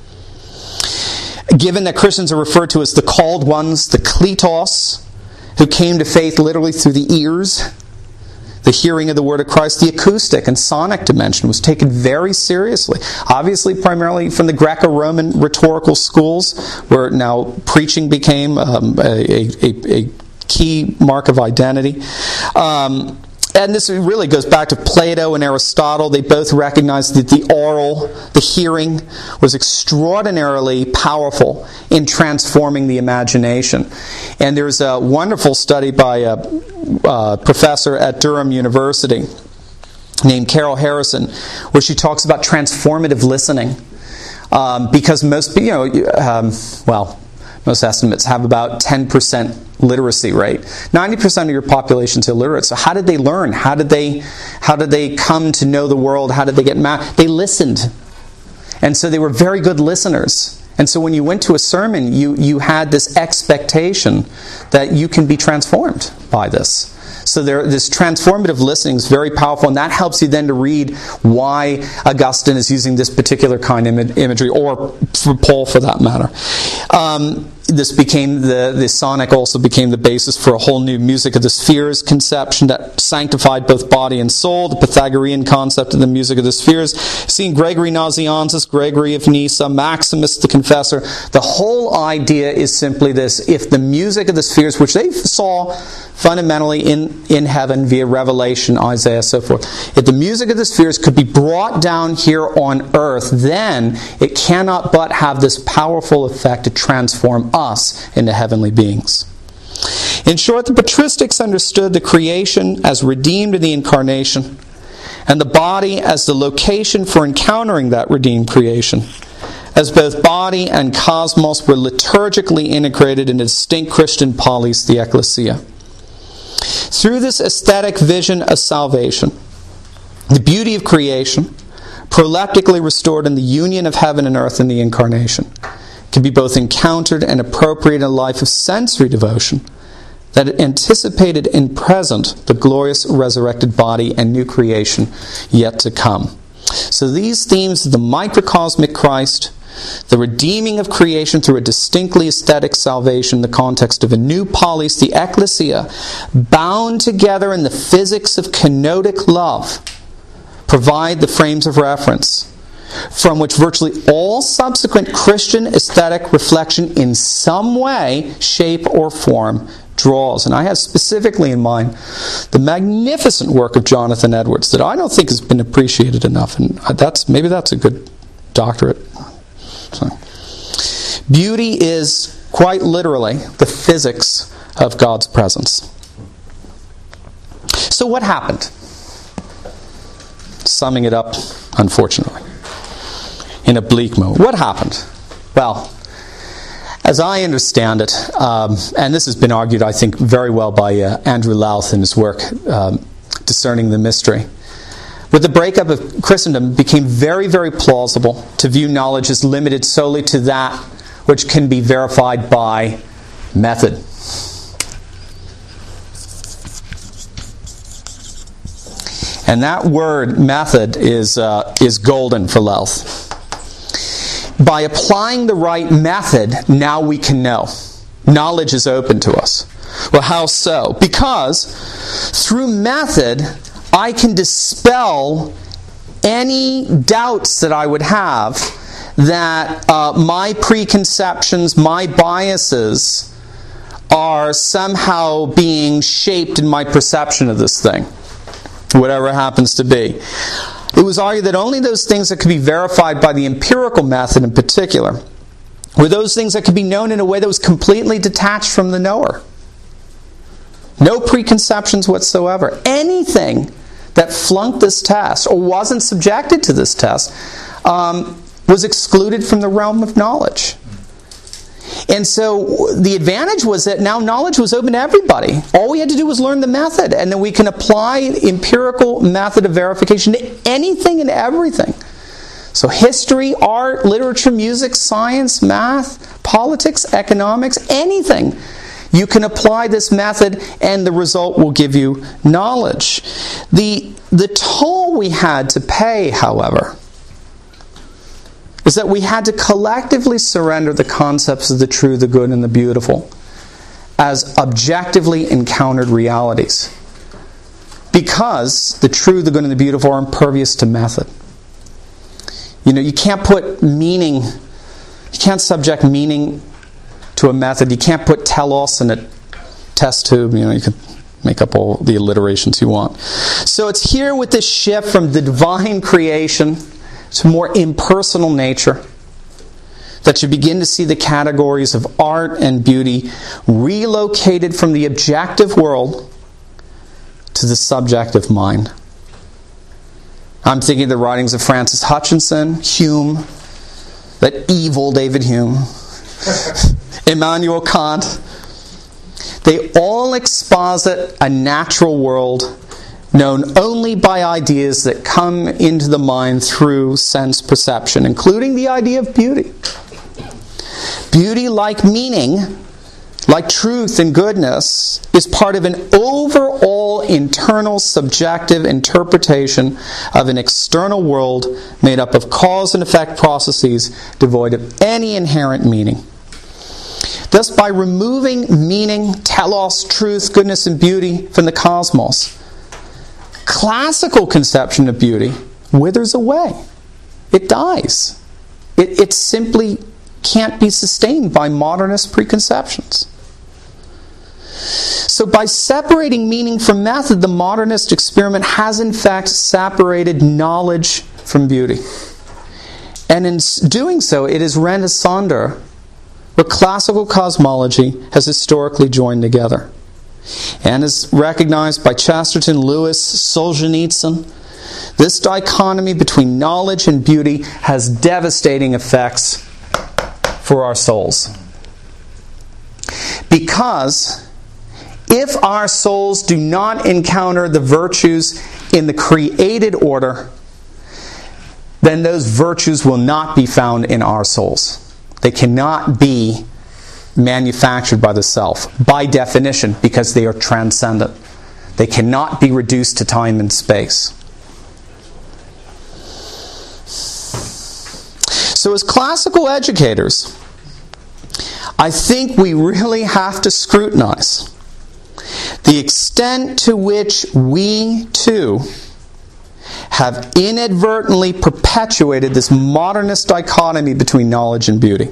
Given that Christians are referred to as the called ones, the kletos, who came to faith literally through the ears, the hearing of the word of Christ, the acoustic and sonic dimension was taken very seriously. Obviously, primarily from the Greco-Roman rhetorical schools, where now preaching became a key mark of identity. and this really goes back to Plato and Aristotle. They both recognized that the oral, the hearing, was extraordinarily powerful in transforming the imagination. And there's a wonderful study by a professor at Durham University named Carol Harrison, where she talks about transformative listening. Because most estimates have about 10% literacy rate. 90% of your population's illiterate. So how did they learn? How did they come to know the world? How did they get mad? They listened. And so they were very good listeners. And so when you went to a sermon, you had this expectation that you can be transformed by this. So this transformative listening is very powerful, and that helps you then to read why Augustine is using this particular kind of imagery, or for Paul for that matter. This became the Sonic also became the basis for a whole new music of the spheres conception that sanctified both body and soul. The Pythagorean concept of the music of the spheres. Seeing Gregory Nazianzus, Gregory of Nyssa, Maximus the Confessor. The whole idea is simply this: if the music of the spheres, which they saw fundamentally in heaven via Revelation, Isaiah, so forth, if the music of the spheres could be brought down here on earth, then it cannot but have this powerful effect to transform us into heavenly beings. In short, the patristics understood the creation as redeemed in the incarnation, and the body as the location for encountering that redeemed creation, as both body and cosmos were liturgically integrated in a distinct Christian polis, the ecclesia. Through this aesthetic vision of salvation, the beauty of creation, proleptically restored in the union of heaven and earth in the incarnation, can be both encountered and appropriated in a life of sensory devotion that anticipated in present the glorious resurrected body and new creation yet to come. So these themes of the microcosmic Christ, the redeeming of creation through a distinctly aesthetic salvation in the context of a new polis, the ecclesia, bound together in the physics of kenotic love, provide the frames of reference from which virtually all subsequent Christian aesthetic reflection in some way, shape, or form draws. And I have specifically in mind the magnificent work of Jonathan Edwards that I don't think has been appreciated enough, and maybe that's a good doctorate. So, beauty is quite literally the physics of God's presence. So what happened? Summing it up, unfortunately, in a bleak mode. What happened? Well, as I understand it, and this has been argued, I think, very well by Andrew Louth in his work, Discerning the Mystery, with the breakup of Christendom, it became very, very plausible to view knowledge as limited solely to that which can be verified by method. And that word, method, is golden for Louth. By applying the right method, now we can know. Knowledge is open to us. Well, how so? Because through method, I can dispel any doubts that I would have that my preconceptions, my biases are somehow being shaped in my perception of this thing, whatever it happens to be. It was argued that only those things that could be verified by the empirical method in particular were those things that could be known in a way that was completely detached from the knower. No preconceptions whatsoever. Anything that flunked this test or wasn't subjected to this test was excluded from the realm of knowledge. And so the advantage was that now knowledge was open to everybody. All we had to do was learn the method, and then we can apply empirical method of verification to anything and everything. So history, art, literature, music, science, math, politics, economics, anything. You can apply this method and the result will give you knowledge. The toll we had to pay, however, is that we had to collectively surrender the concepts of the true, the good, and the beautiful as objectively encountered realities. Because the true, the good, and the beautiful are impervious to method. You can't put meaning, you can't subject meaning to a method. You can't put telos in a test tube. You can Make up all the alliterations you want. So it's here with this shift from the divine creation to more impersonal nature that you begin to see the categories of art and beauty relocated from the objective world to the subjective mind. I'm thinking of the writings of Francis Hutchinson, Hume, that evil David Hume, Immanuel Kant. They all exposit a natural world known only by ideas that come into the mind through sense perception, including the idea of beauty. Beauty, like meaning, like truth and goodness, is part of an overall internal subjective interpretation of an external world made up of cause and effect processes devoid of any inherent meaning. Thus, by removing meaning, telos, truth, goodness, and beauty from the cosmos, classical conception of beauty withers away. It dies. It simply can't be sustained by modernist preconceptions. So by separating meaning from method, the modernist experiment has in fact separated knowledge from beauty. And in doing so, it has rent asunder what classical cosmology has historically joined together. And as recognized by Chesterton, Lewis, Solzhenitsyn, this dichotomy between knowledge and beauty has devastating effects for our souls. Because if our souls do not encounter the virtues in the created order, then those virtues will not be found in our souls. They cannot be manufactured by the self, by definition, because they are transcendent. They cannot be reduced to time and space. So as classical educators, I think we really have to scrutinize the extent to which we, too, have inadvertently perpetuated this modernist dichotomy between knowledge and beauty.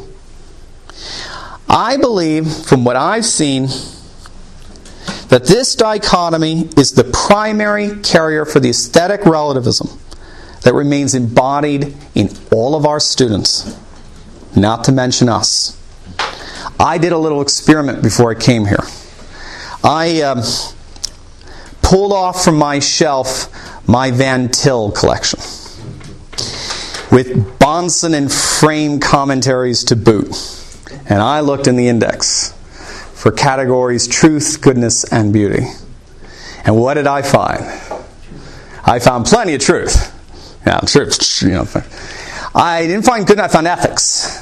I believe, from what I've seen, that this dichotomy is the primary carrier for the aesthetic relativism that remains embodied in all of our students, not to mention us. I did a little experiment before I came here. I pulled off from my shelf my Van Til collection with Bahnsen and Frame commentaries to boot. And I looked in the index for categories truth, goodness, and beauty. And what did I find? I found plenty of truth. Yeah, truth. I didn't find good, I found ethics.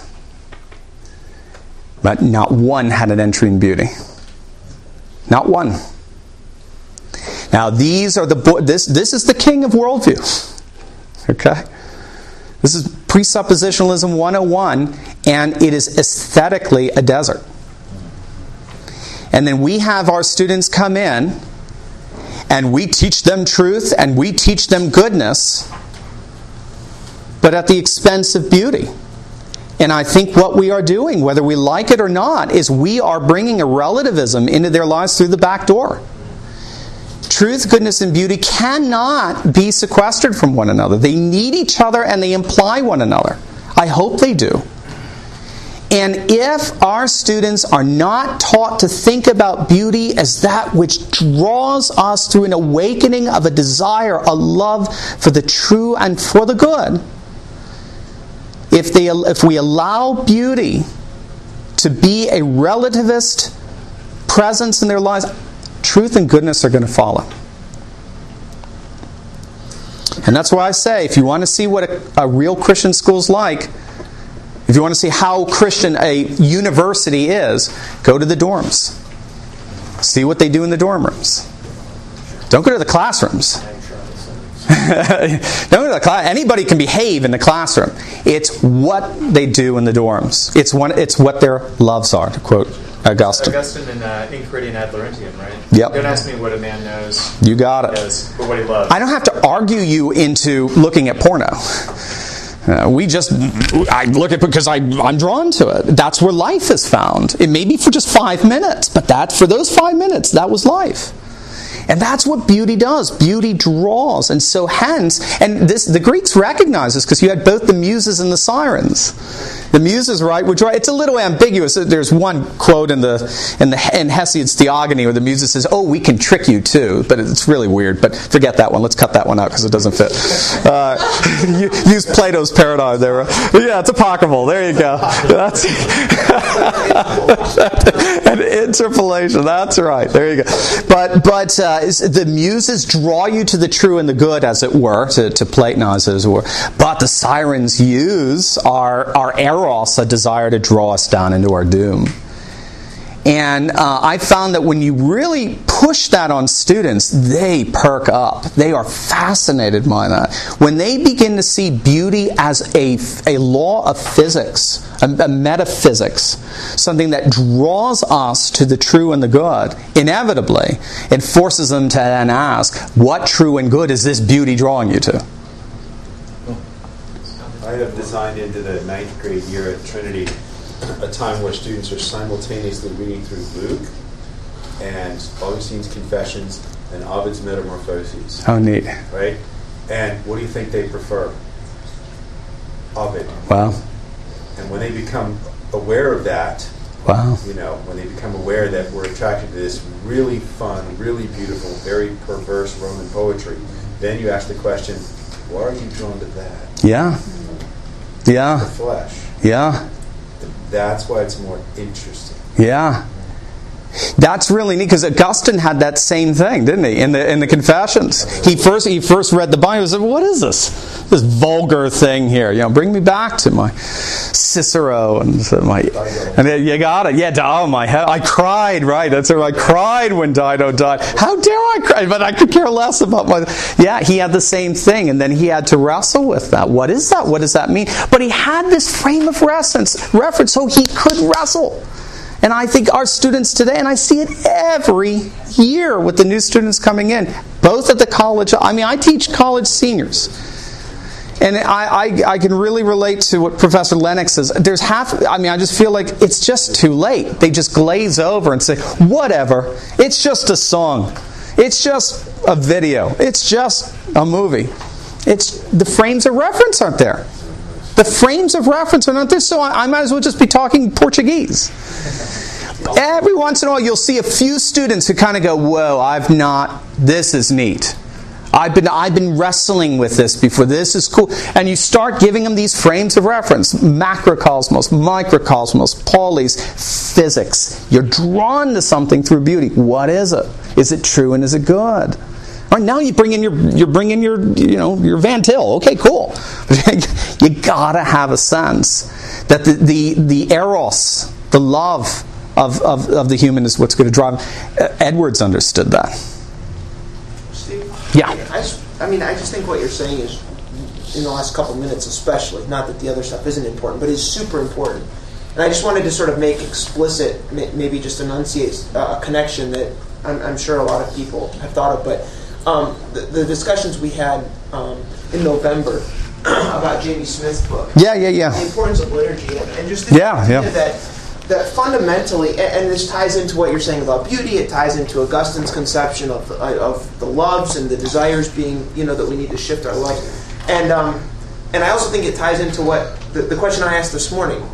But not one had an entry in beauty. Not one. Now these are this is the king of worldview. Okay? This is presuppositionalism 101, and it is aesthetically a desert. And then we have our students come in, and we teach them truth, and we teach them goodness, but at the expense of beauty. And I think what we are doing, whether we like it or not, is we are bringing a relativism into their lives through the back door. Truth, goodness, and beauty cannot be sequestered from one another. They need each other and they imply one another. I hope they do. And if our students are not taught to think about beauty as that which draws us through an awakening of a desire, a love for the true and for the good, if we allow beauty to be a relativist presence in their lives, truth and goodness are going to follow. And that's why I say, if you want to see what a real Christian school is like, if you want to see how Christian a university is, go to the dorms. See what they do in the dorm rooms. Don't go to the classrooms. Don't go to the class. Anybody can behave in the classroom. It's what they do in the dorms. It's what their loves are, to quote Augustine. Augustine in Enchiridion ad Laurentium, right? Yep. Don't ask me what a man knows. You got it. Does, but what he loves. I don't have to argue you into looking at porno. I look at it because I'm drawn to it. That's where life is found. It may be for just 5 minutes, but for those 5 minutes, that was life. And that's what beauty does. Beauty draws. And so hence, and the Greeks recognize this because you had both the Muses and the Sirens. The Muses, right, would draw. It's a little ambiguous. There's one quote in Hesiod's Theogony where the Muses says, "Oh, we can trick you too," but it's really weird. But forget that one. Let's cut that one out because it doesn't fit. Use Plato's paradigm there. Yeah, it's apocryphal. There you go. That's an interpolation. That's right. There you go. But the Muses draw you to the true and the good, as it were, to Platonize as it were. But the Sirens use our eros, a desire to draw us down into our doom. And I found that when you really push that on students, they perk up. They are fascinated by that. When they begin to see beauty as a law of physics, a metaphysics, something that draws us to the true and the good, inevitably, it forces them to then ask, what true and good is this beauty drawing you to? I have designed into the 9th grade year at Trinity a time where students are simultaneously reading through Luke and Augustine's Confessions and Ovid's Metamorphoses. Oh, neat. Right? And what do you think they prefer? Ovid. Wow. And when they become aware of that, wow. When they become aware that we're attracted to this really fun, really beautiful, very perverse Roman poetry, then you ask the question, why are you drawn to that? Yeah. Yeah. The flesh. Yeah. That's why it's more interesting. Yeah. That's really neat because Augustine had that same thing, didn't he? In the Confessions, he first read the Bible and said, "What is this vulgar thing here? Bring me back to my Cicero and you got it. Yeah, oh my head! I cried. Right? That's what I cried when Dido died. How dare I cry? But I could care less about my. Yeah, he had the same thing, and then he had to wrestle with that. What is that? What does that mean? But he had this frame of reference, so he could wrestle. And I think our students today, and I see it every year with the new students coming in, both at the college. I teach college seniors. And I can really relate to what Professor Lennox says. I just feel like it's just too late. They just glaze over and say, whatever, it's just a song. It's just a video. It's just a movie. The frames of reference aren't there. The frames of reference are not there, so I might as well just be talking Portuguese. Every once in a while you'll see a few students who kind of go, whoa, this is neat. I've been wrestling with this before. This is cool. And you start giving them these frames of reference. Macrocosmos, microcosmos, Pauli's, physics. You're drawn to something through beauty. What is it? Is it true and is it good? All right, now you bring in your Van Til. Okay, cool. You gotta have a sense that the eros, the love of the human is what's going to drive. Edwards understood that. Steve? Yeah. I just think what you're saying is, in the last couple minutes especially, not that the other stuff isn't important, but is super important. And I just wanted to sort of make explicit, maybe just enunciate a connection that I'm sure a lot of people have thought of, but the discussions we had in November about Jamie Smith's book. Yeah. The importance of liturgy. And just that fundamentally, and this ties into what you're saying about beauty, it ties into Augustine's conception of the loves and the desires being, that we need to shift our loves. And I also think it ties into what the question I asked this morning,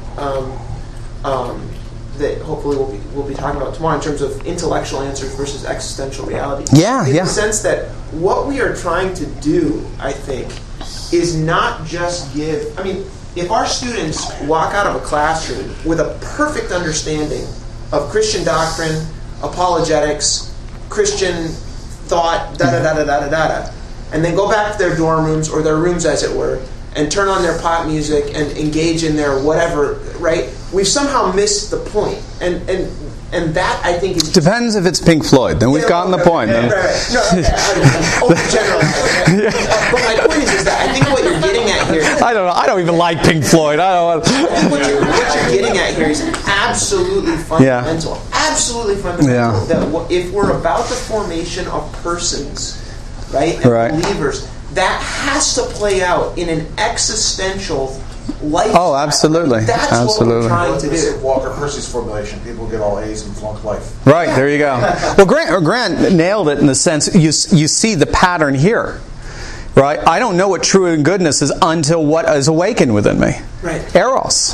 that hopefully we'll be talking about tomorrow in terms of intellectual answers versus existential reality. Yeah. In the sense that what we are trying to do, I think, is not just give. If our students walk out of a classroom with a perfect understanding of Christian doctrine, apologetics, Christian thought, and then go back to their dorm rooms or their rooms, as it were, and turn on their pop music and engage in their whatever, right? We've somehow missed the point. And that, I think, is... Depends if it's Pink Floyd. Then we've gotten the point. Right. No, overgeneralizing. But my point is that I think what you're getting at here... I don't know. I don't even like Pink Floyd. I think what you're getting at here is absolutely fundamental. Yeah. Absolutely fundamental. Yeah. That if we're about the formation of persons, right, and believers, that has to play out in an existential, life. Oh, absolutely. That's Absolutely. what we're trying to do. Walker Percy's formulation, people get all A's and flunk life. Right, there you go. Well, Grant nailed it in the sense you see the pattern here. Right? I don't know what true and goodness is until what is awakened within me. Right. Eros.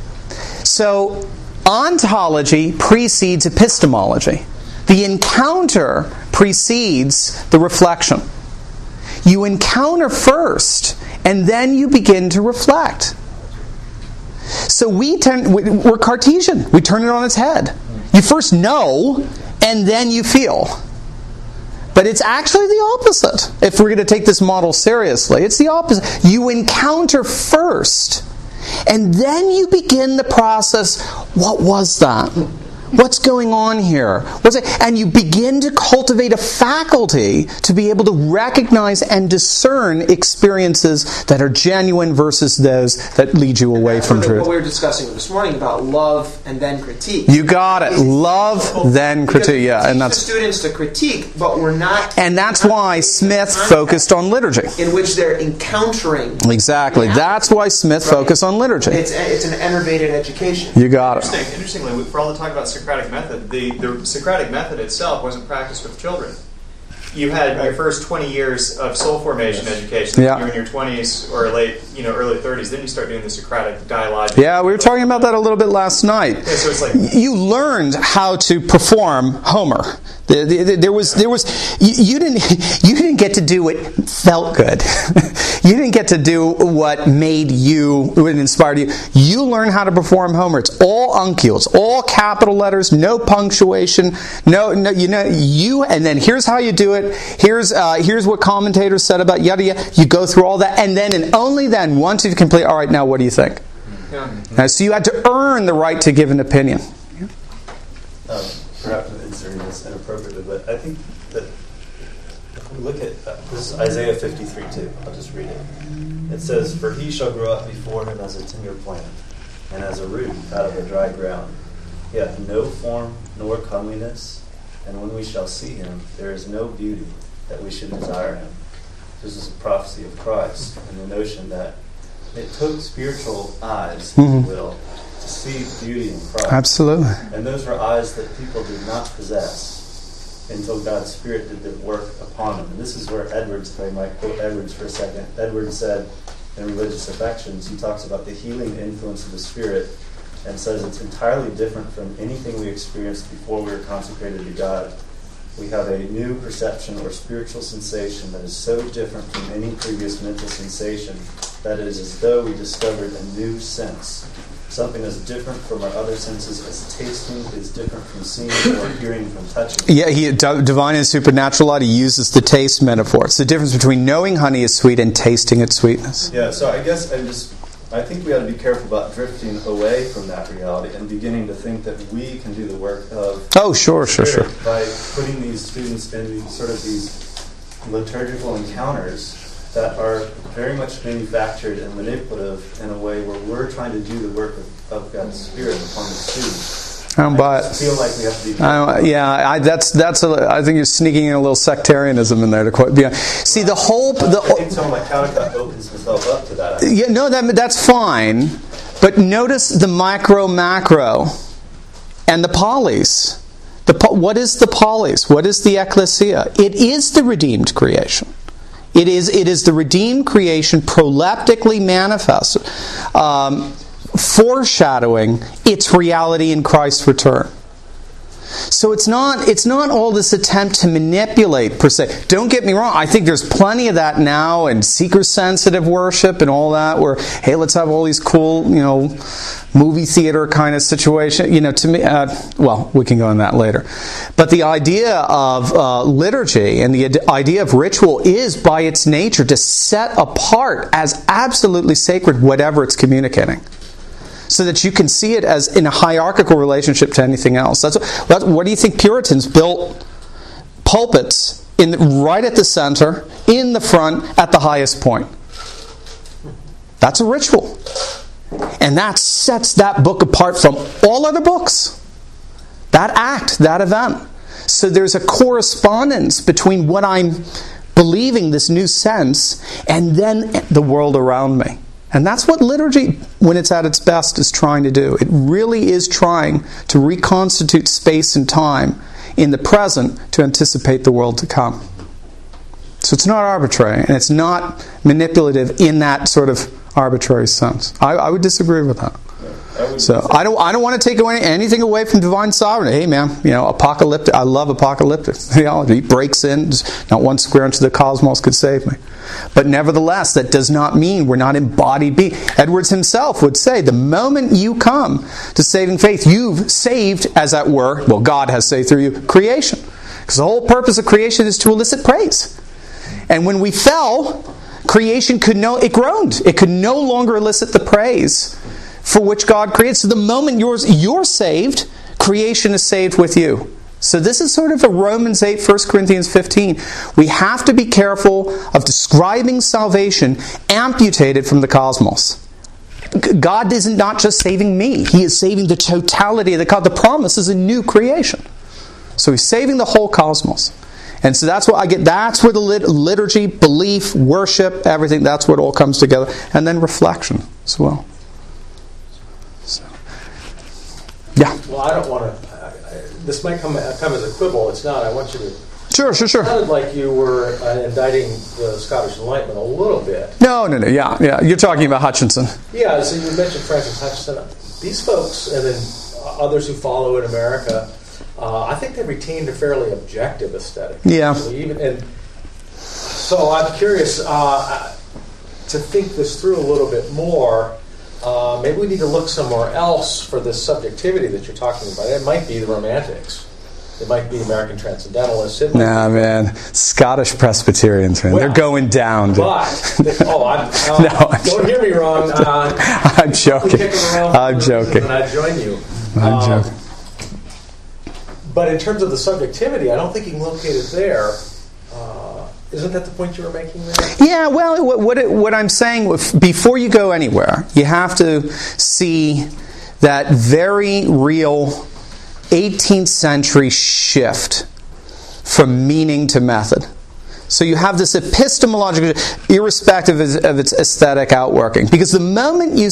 So, ontology precedes epistemology. The encounter precedes the reflection. You encounter first, and then you begin to reflect. So we're Cartesian. We turn it on its head. You first know, and then you feel. But it's actually the opposite. If we're going to take this model seriously, it's the opposite. You encounter first, and then you begin the process. What was that? What's going on here? And you begin to cultivate a faculty to be able to recognize and discern experiences that are genuine versus those that lead you away from truth. What we were discussing this morning about love and then critique. You got it. Love, then critique. Yeah, and that's the students to critique, but we're not. And that's why Smith focused on liturgy, in which they're encountering. Exactly. That's why Smith focused on liturgy. It's an enervated education. You got it. Interestingly, for all the talk about Socratic method, the Socratic method itself wasn't practiced with children. You had your first 20 years of soul formation education. Yeah. You're in your 20s or early 30s. Then you start doing the Socratic dialogue. Yeah, we were talking about that a little bit last night. Yeah, so it's like you learned how to perform Homer. There was you didn't get to do what felt good. You didn't get to do what made you, what inspired you. You learn how to perform Homer. It's all uncials, all capital letters, no punctuation, no. And then here's how you do it. Here's what commentators said about yada yada. You go through all that, and then and only then, once you've completed, all right, now what do you think? Yeah. So you had to earn the right to give an opinion. Perhaps I'm inserting this inappropriately, but I think that if we look at this is Isaiah 53:2. I'll just read it. It says, "For he shall grow up before him as a tender plant, and as a root out of a dry ground. He hath no form nor comeliness, and when we shall see him, there is no beauty that we should desire him." This is a prophecy of Christ, and the notion that it took spiritual eyes, if you will, to see beauty in Christ. Absolutely. And those were eyes that people did not possess until God's Spirit did the work upon them. And this is where Edwards, if I might quote Edwards for a second, Edwards said in Religious Affections, he talks about the healing influence of the Spirit and says it's entirely different from anything we experienced before we were consecrated to God. We have a new perception or spiritual sensation that is so different from any previous mental sensation that it is as though we discovered a new sense. Something as different from our other senses as tasting is different from seeing or hearing from touching. Yeah, Divine and Supernatural Light, he uses the taste metaphor. It's the difference between knowing honey is sweet and tasting its sweetness. Yeah, so I guess I think we ought to be careful about drifting away from that reality and beginning to think that we can do the work of sure. by putting these students in these liturgical encounters that are very much manufactured and manipulative in a way where we're trying to do the work of God's Spirit upon the students. I don't buy it. I feel like we have to be. I think you're sneaking in a little sectarianism in there. See, the whole. I think someone like Calcutta opens himself up to that. Yeah, no, that's fine. But notice the micro, macro, and the polis. What is the polis? What is the ecclesia? It is the redeemed creation. It is the redeemed creation proleptically manifested, foreshadowing its reality in Christ's return. So it's not all this attempt to manipulate per se. Don't get me wrong. I think there's plenty of that now, and seeker-sensitive worship and all that. Where hey, let's have all these cool, movie theater kind of situation. To me, we can go on that later. But the idea of liturgy and the idea of ritual is, by its nature, to set apart as absolutely sacred whatever it's communicating, so that you can see it as in a hierarchical relationship to anything else. What do you think Puritans built pulpits right at the center, in the front, at the highest point? That's a ritual. And that sets that book apart from all other books. That act, that event. So there's a correspondence between what I'm believing, this new sense, and then the world around me. And that's what liturgy, when it's at its best, is trying to do. It really is trying to reconstitute space and time in the present to anticipate the world to come. So it's not arbitrary, and it's not manipulative in that sort of arbitrary sense. I would disagree with that. So I don't want to take anything away from divine sovereignty. Hey man, apocalyptic. I love apocalyptic theology. He breaks in. Not one square inch of the cosmos could save me. But nevertheless, that does not mean we're not embodied being. Edwards himself would say, the moment you come to saving faith, you've saved, as it were, well, God has saved through you, creation. Because the whole purpose of creation is to elicit praise. And when we fell, creation it groaned. It could no longer elicit the praise for which God created. So the moment you're saved, creation is saved with you. So this is sort of a Romans 8, 1 Corinthians 15. We have to be careful of describing salvation amputated from the cosmos. God isn't not just saving me. He is saving the totality of the cosmos. The promise is a new creation. So He's saving the whole cosmos. And so that's what I get. That's where the liturgy, belief, worship, everything, that's where it all comes together. And then reflection as well. So, yeah. Well, I don't want to... this might come as a quibble. It's not. I want you to... Sure. It sounded like you were indicting the Scottish Enlightenment a little bit. No. Yeah. You're talking about Hutchinson. Yeah, so you mentioned Francis Hutchinson. These folks, and then others who follow in America... I think they retained a fairly objective aesthetic. Yeah. So I'm curious to think this through a little bit more. Maybe we need to look somewhere else for this subjectivity that you're talking about. It might be the Romantics. It might be American Transcendentalists. Nah, man. Scottish Presbyterians, man. They're going down. Don't hear me wrong. I'm joking. I'm joking. And I join you. I'm joking. But in terms of the subjectivity, I don't think you can locate it there. Isn't that the point you were making there? Yeah, well, what I'm saying, before you go anywhere, you have to see that very real 18th century shift from meaning to method. So you have this epistemological, irrespective of its aesthetic outworking. Because the moment you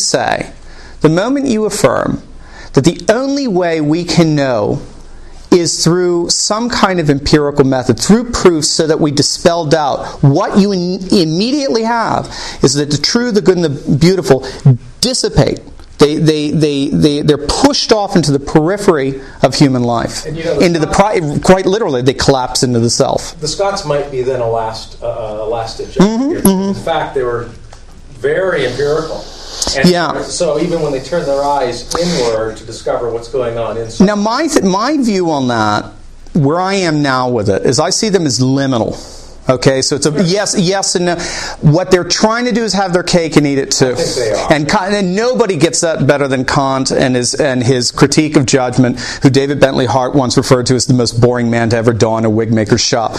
affirm that the only way we can know is through some kind of empirical method, through proof, so that we dispel doubt. What you immediately have is that the true, the good, and the beautiful dissipate. They're pushed off into the periphery of human life. And quite literally, they collapse into the self. The Scots might be then a last ditch effort. In fact, they were very empirical. And so even when they turn their eyes inward to discover what's going on inside. Now my view on that, where I am now with it, is I see them as liminal. Okay, so it's a yes and no. What they're trying to do is have their cake and eat it too. I think they are. And nobody gets that better than Kant and his critique of judgment, who David Bentley Hart once referred to as the most boring man to ever dawn a wigmaker's shop.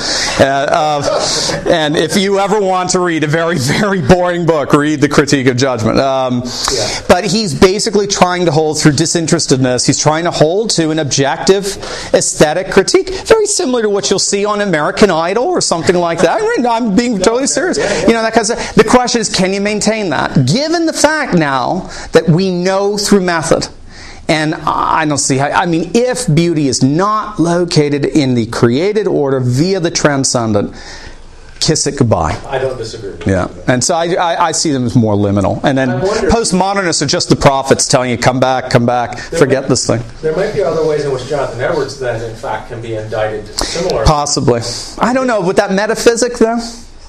And if you ever want to read a very, very boring book, read the Critique of Judgment. But he's basically trying to hold through disinterestedness. He's trying to hold to an objective aesthetic critique, very similar to what you'll see on American Idol or something like that. I'm being totally serious. That kind of stuff. The question is, can you maintain that? Given the fact now that we know through method, and I don't see how, if beauty is not located in the created order via the transcendent, kiss it goodbye. I don't disagree with that. And so I see them as more liminal. And then postmodernists are just the prophets telling you, come back, forget this thing. There might be other ways in which Jonathan Edwards then, in fact, can be indicted similarly. Possibly. I don't know. With that metaphysic, though?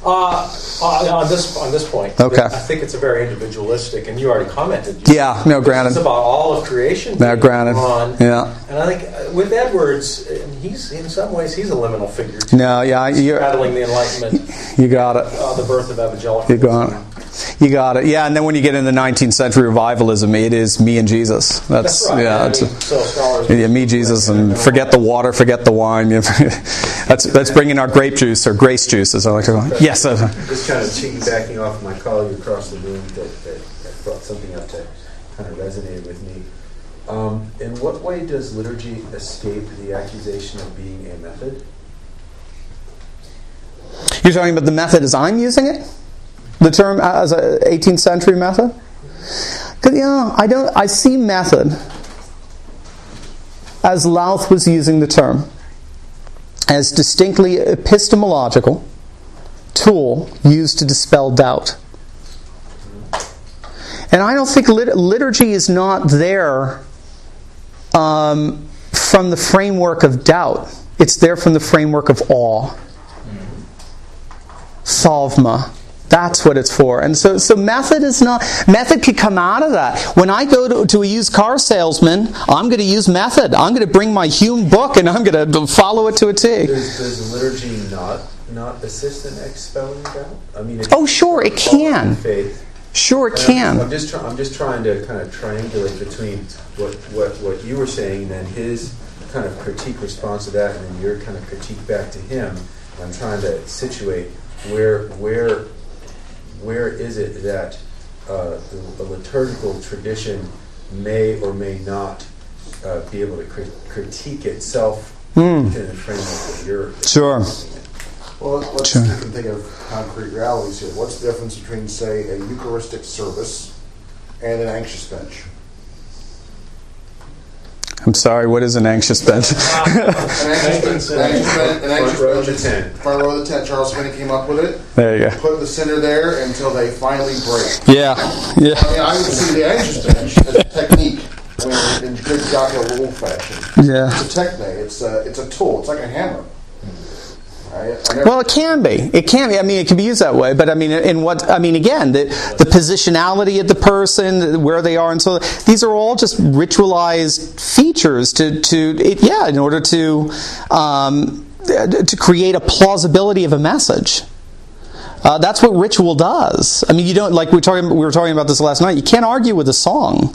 On this point, okay. I think it's a very individualistic, and you already commented. Granted. It's about all of creation. Granted. And I think with Edwards, he's in some ways he's a liminal figure. You're battling the Enlightenment. You got it. The birth of evangelicalism. You got it. Yeah, and then when you get into 19th century revivalism, it is me and Jesus. That's right. Yeah, scholars. Me, Jesus, and forget the water, forget the wine. Let's bring in our grape juice or grace juice, as I like to call it. Yes. Just kind of piggybacking off my colleague across the room that brought something up that kind of resonated with me. In what way does liturgy escape the accusation of being a method? You're talking about the method as I'm using it? The term as an 18th century method? Because I see method as Louth was using the term as distinctly epistemological tool used to dispel doubt. And I don't think liturgy is not there from the framework of doubt. It's there from the framework of awe. Thalma. That's what it's for. And so method is not... Method could come out of that. When I go to a used car salesman, I'm going to use method. I'm going to bring my Hume book and I'm going to follow it to a T. Does liturgy not assist in expelling doubt? I mean, sure, it can. Faith. Sure, it can. I'm just trying to kind of triangulate between what you were saying and then his kind of critique response to that, and then your kind of critique back to him. And I'm trying to situate where is it that the liturgical tradition may or may not be able to critique itself in the framework of your... Sure. Well, let's see if we can think of concrete realities here. What's the difference between, say, a Eucharistic service and an anxious bench? I'm sorry, what is an anxious bench? An anxious bench. Front row of the tent. Charles Finney came up with it. There you go. Put the sinner there until they finally break. Yeah. I mean, I would see the anxious bench as a technique. I mean, in good Jocko Wolf fashion. Yeah. It's a technique. It's a tool. It's like a hammer. Well, it can be. It can be. I mean, it can be used that way. But I mean, again, the positionality of the person, where they are, and so these are all just ritualized features in order to create a plausibility of a message. That's what ritual does. I mean, you don't, like we were talking about this last night. You can't argue with a song.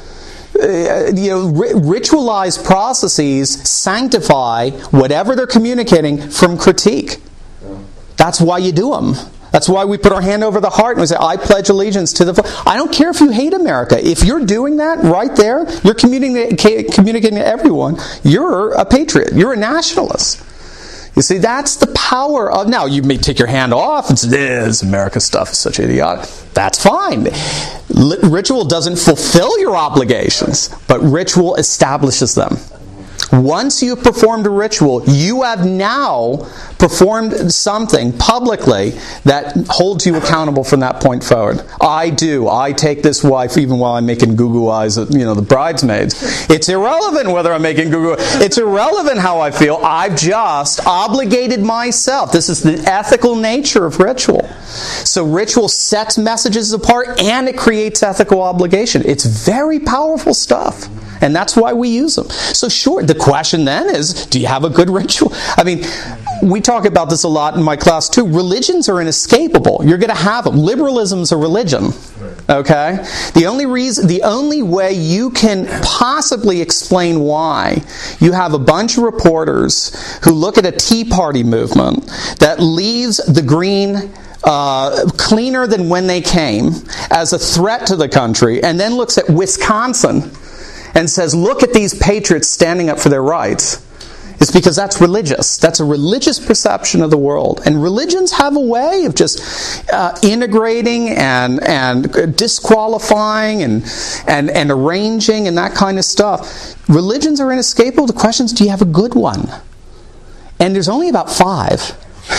Ritualized processes sanctify whatever they're communicating from critique. That's why you do them. That's why we put our hand over the heart and we say, I pledge allegiance to the flag. I don't care if you hate America. If you're doing that right there, you're communicating to everyone, you're a patriot. You're a nationalist. You see, that's the power of... Now, you may take your hand off and say, this America stuff is such idiotic. That's fine. Ritual doesn't fulfill your obligations, but ritual establishes them. Once you've performed a ritual, you have now performed something publicly that holds you accountable from that point forward. I take this wife even while I'm making goo-goo eyes at the bridesmaids. It's irrelevant whether I'm making goo-goo. It's irrelevant how I feel. I've just obligated myself. This is the ethical nature of ritual. So ritual sets messages apart and it creates ethical obligation. It's very powerful stuff. And that's why we use them. So sure, the question then is, do you have a good ritual? I mean, we talk about this a lot in my class too. Religions are inescapable. You're going to have them. Liberalism's a religion. Okay? The only way you can possibly explain why you have a bunch of reporters who look at a Tea Party movement that leaves the green cleaner than when they came as a threat to the country, and then looks at Wisconsin and says, look at these patriots standing up for their rights. It's because that's religious. That's a religious perception of the world. And religions have a way of just integrating and disqualifying and arranging and that kind of stuff. Religions are inescapable. The question is, do you have a good one? And there's only about 5.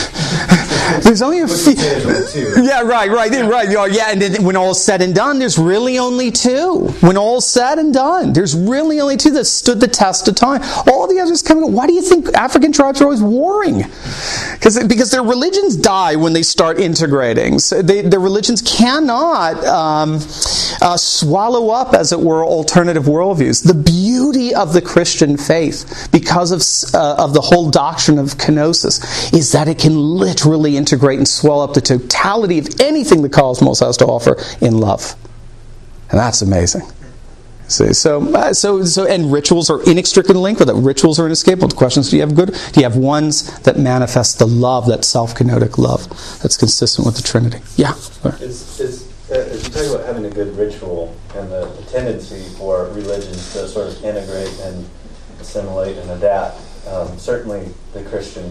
There's only a few. Yeah, right. Yeah, and then when all's said and done, there's really only 2. When all's said and done, there's really only 2 that stood the test of time. All the others come and go, why do you think African tribes are always warring? Because their religions die when they start integrating. So their religions cannot swallow up, as it were, alternative worldviews. The beauty of the Christian faith, because of the whole doctrine of kenosis, is that it can literally integrate and swallow up the totality of anything the cosmos has to offer in love. And that's amazing. See, so and rituals are inextricably linked with it. Rituals are inescapable. The question is, do you have ones that manifest the love, that self-kenotic love that's consistent with the Trinity? Yeah. As you talk about having a good ritual and the tendency for religions to sort of integrate and assimilate and adapt, certainly the Christian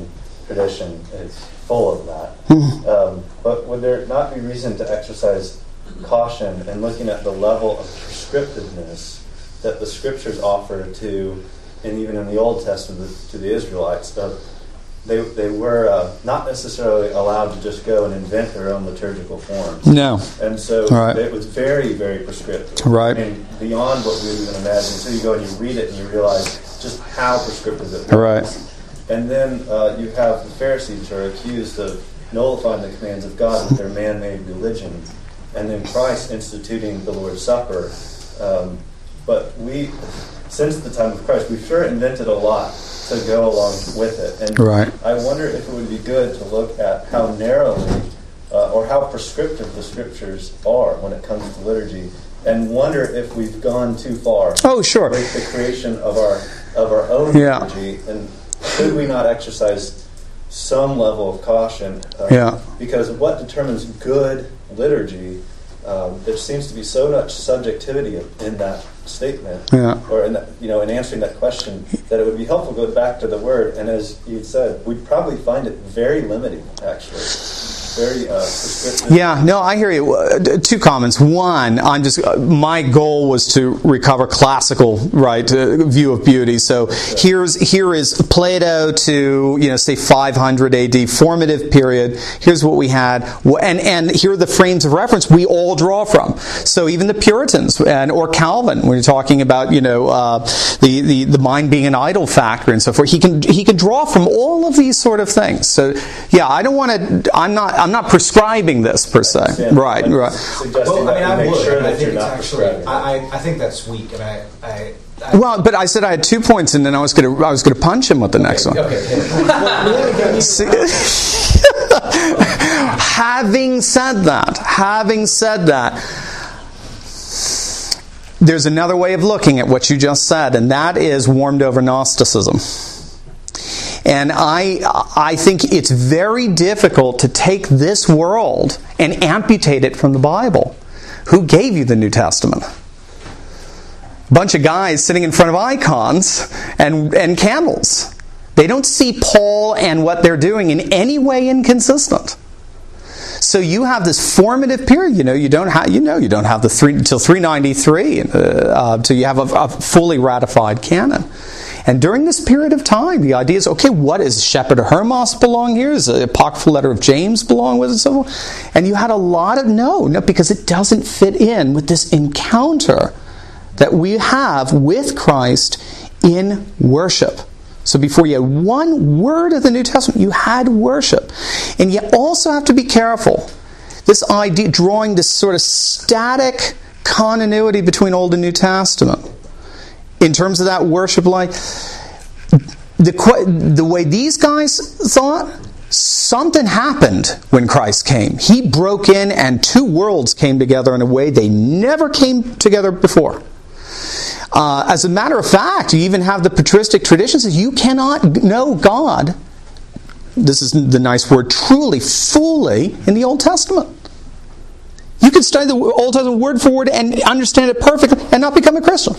tradition is full of that. But would there not be reason to exercise caution in looking at the level of prescriptiveness that the Scriptures offer to, and even in the Old Testament, to the Israelites? They were not necessarily allowed to just go and invent their own liturgical forms. No. And so it was very, very prescriptive. Right. And beyond what we would even imagine. So you go and you read it and you realize just how prescriptive it was. Right. And then you have the Pharisees who are accused of nullifying the commands of God with their man-made religion. And then Christ instituting the Lord's Supper. But we, since the time of Christ, we've sure invented a lot to go along with it. And I wonder if it would be good to look at how narrowly or how prescriptive the Scriptures are when it comes to liturgy, and wonder if we've gone too far. Oh, sure. With the creation of our own liturgy, and should we not exercise some level of caution? Because what determines good liturgy? There seems to be so much subjectivity in that statement, or in that, in answering that question, that it would be helpful to go back to the Word. And as you said, we'd probably find it very limiting, actually. Very prescriptive. Yeah, no, I hear you. Two comments. One, my goal was to recover classical view of beauty. So here is Plato to say 500 AD, formative period. Here's what we had, and here are the frames of reference we all draw from. So even the Puritans or Calvin, when you're talking about the mind being an idol factor and so forth, he can draw from all of these sort of things. So yeah, I'm not prescribing this per se. Right. Well, I would. Sure I think it's actually. I think that's weak, and well, but I said I had 2 points, and then I was going to punch him with the next one. Okay. Having said that, there's another way of looking at what you just said, and that is warmed over Gnosticism. And I think it's very difficult to take this world and amputate it from the Bible. Who gave you the New Testament? A bunch of guys sitting in front of icons and candles. They don't see Paul and what they're doing in any way inconsistent. So you have this formative period. You don't have the until 393 till you have a fully ratified canon. And during this period of time, the idea is, okay, what does Shepherd of Hermas belong here? Does the apocryphal letter of James belong with it? So, and you had a lot of no, because it doesn't fit in with this encounter that we have with Christ in worship. So before you had one word of the New Testament, you had worship. And you also have to be careful. This idea, drawing this sort of static continuity between Old and New Testament. In terms of that worship life, the way these guys thought, something happened when Christ came. He broke in and two worlds came together in a way they never came together before. As a matter of fact, you even have the patristic traditions that you cannot know God, this is the nice word, truly, fully in the Old Testament. You can study the Old Testament word for word and understand it perfectly and not become a Christian.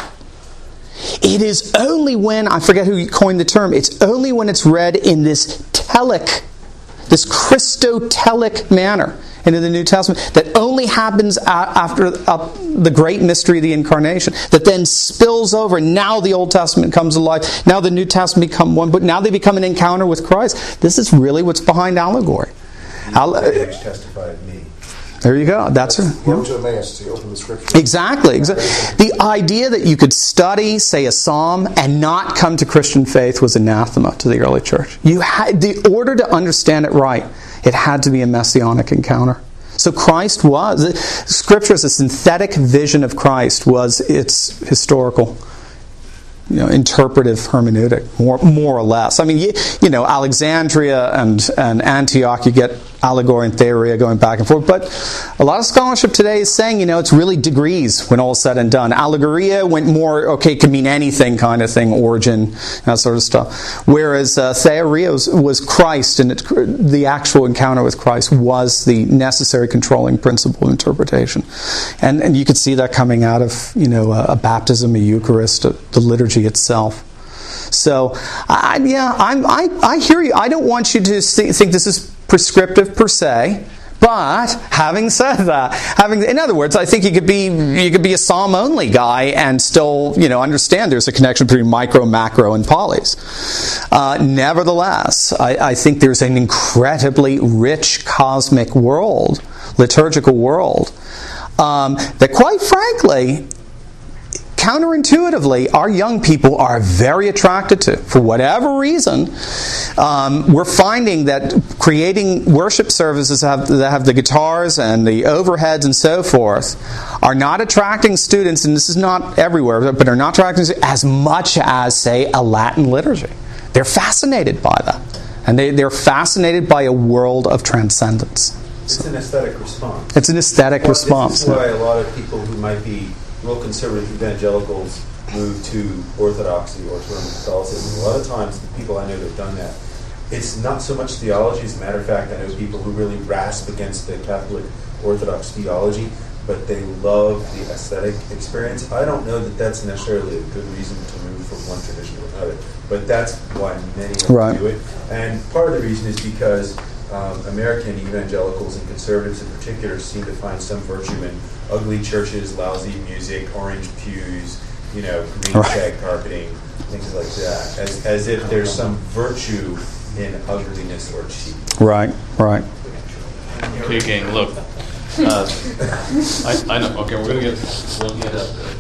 It is only when, I forget who coined the term, it's only when it's read in this telic, this Christotelic manner into the New Testament, that only happens after the great mystery of the Incarnation, that then spills over. Now the Old Testament comes alive. Now the New Testament become one, but now they become an encounter with Christ. This is really what's behind allegory. Testified me. There you go. That's it. Go to Emmaus to open the Scripture. Exactly. The idea that you could study, say, a psalm and not come to Christian faith was anathema to the early church. The order to understand it right, it had to be a messianic encounter. So Christ was, Scripture is a synthetic vision of Christ, was its historical, interpretive hermeneutic, more or less. I mean, Alexandria and Antioch, you get allegory and theoria going back and forth, but a lot of scholarship today is saying, it's really degrees when all said and done. Allegoria went more, can mean anything kind of thing, origin, that sort of stuff. Whereas theoria was Christ, and the actual encounter with Christ was the necessary controlling principle of interpretation. And you could see that coming out of, a baptism, a Eucharist, the liturgy itself. So, I hear you. I don't want you to think this is prescriptive per se. But having said that, in other words, I think you could be a psalm only guy and still understand there's a connection between micro, macro, and polys. Nevertheless, I think there's an incredibly rich cosmic world, liturgical world, that quite frankly, counterintuitively, our young people are very attracted to. For whatever reason, we're finding that creating worship services that have the guitars and the overheads and so forth are not attracting students, and this is not everywhere, but are not attracting students as much as, say, a Latin liturgy. They're fascinated by that. And they're fascinated by a world of transcendence. It's an aesthetic response. It's an aesthetic response. This is why a lot of people who might be real conservative evangelicals move to Orthodoxy or to Roman Catholicism. A lot of times, the people I know that have done that, it's not so much theology. As a matter of fact, I know people who really rasp against the Catholic Orthodox theology, but they love the aesthetic experience. I don't know that that's necessarily a good reason to move from one tradition to another, but that's why many of them do it. And part of the reason is because American evangelicals and conservatives in particular seem to find some virtue in ugly churches, lousy music, orange pews, green shag carpeting, things like that, as if there's some virtue in ugliness or cheap. Right. Okay, gang, look. I know. Okay, we're going to get.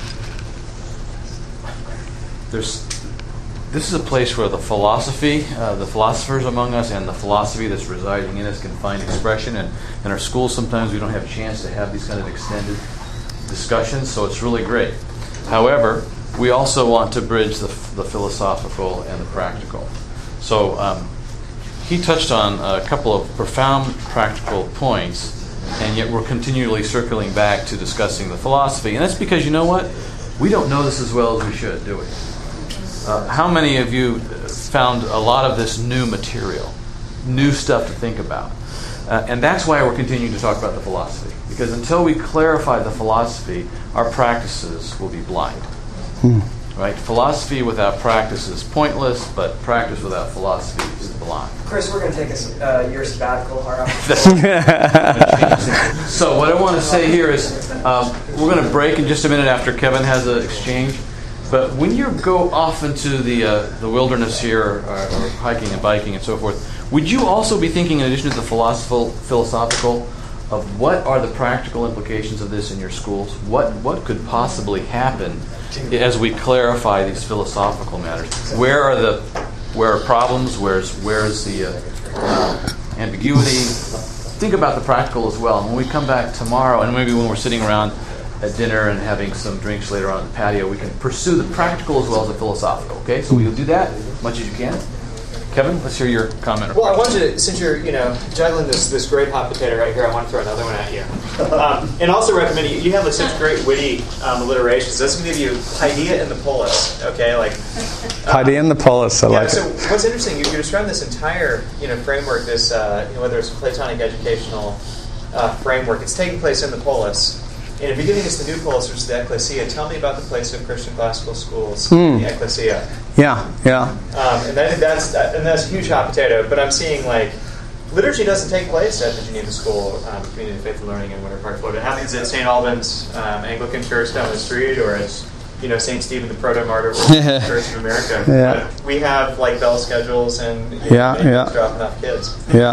This is a place where the philosophers among us and the philosophy that's residing in us can find expression. And in our schools, sometimes we don't have a chance to have these kind of extended discussions, so it's really great. However, we also want to bridge the philosophical and the practical. So he touched on a couple of profound practical points, and yet we're continually circling back to discussing the philosophy. And that's because, you know what? We don't know this as well as we should, do we? How many of you found a lot of this new material, new stuff to think about? And that's why we're continuing to talk about the philosophy. Because until we clarify the philosophy, our practices will be blind. Right? Philosophy without practice is pointless, but practice without philosophy is blind. Chris, we're going to take a year sabbatical. So what I want to say here is we're going to break in just a minute after Kevin has an exchange. But when you go off into the wilderness here, or hiking and biking and so forth, would you also be thinking, in addition to the philosophical, of what are the practical implications of this in your schools? What could possibly happen as we clarify these philosophical matters? Where are problems? Where's the ambiguity? Think about the practical as well. And when we come back tomorrow, and maybe when we're sitting around at dinner and having some drinks later on in the patio, we can pursue the practical as well as the philosophical. Okay, so we'll do that as much as you can. Kevin, let's hear your comment. Well, I wanted to, since you're juggling this great hot potato right here, I want to throw another one at you, and also recommend you have such great witty alliterations. That's going to give you Paideia and the Polis. Okay, Paideia and the Polis. I like it. So what's interesting, you're describing this entire framework, this whether it's a Platonic educational framework, it's taking place in the Polis. In the beginning, it's the new polis, which is the ecclesia. Tell me about the place of Christian classical schools, the ecclesia. Yeah. And that's a huge hot potato. But I'm seeing liturgy doesn't take place at the Geneva School, Community of Faith and Learning in Winter Park, Florida. It happens at St. Albans Anglican Church down the street, or at St. Stephen the Proto-Martyr Church of America. But we have bell schedules and dropping off kids. Yeah.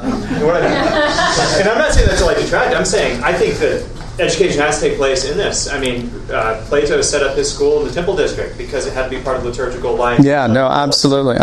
And I'm not saying that to detract. I'm saying I think that education has to take place in this. I mean, Plato set up his school in the Temple District because it had to be part of liturgical life. Yeah, no, absolutely.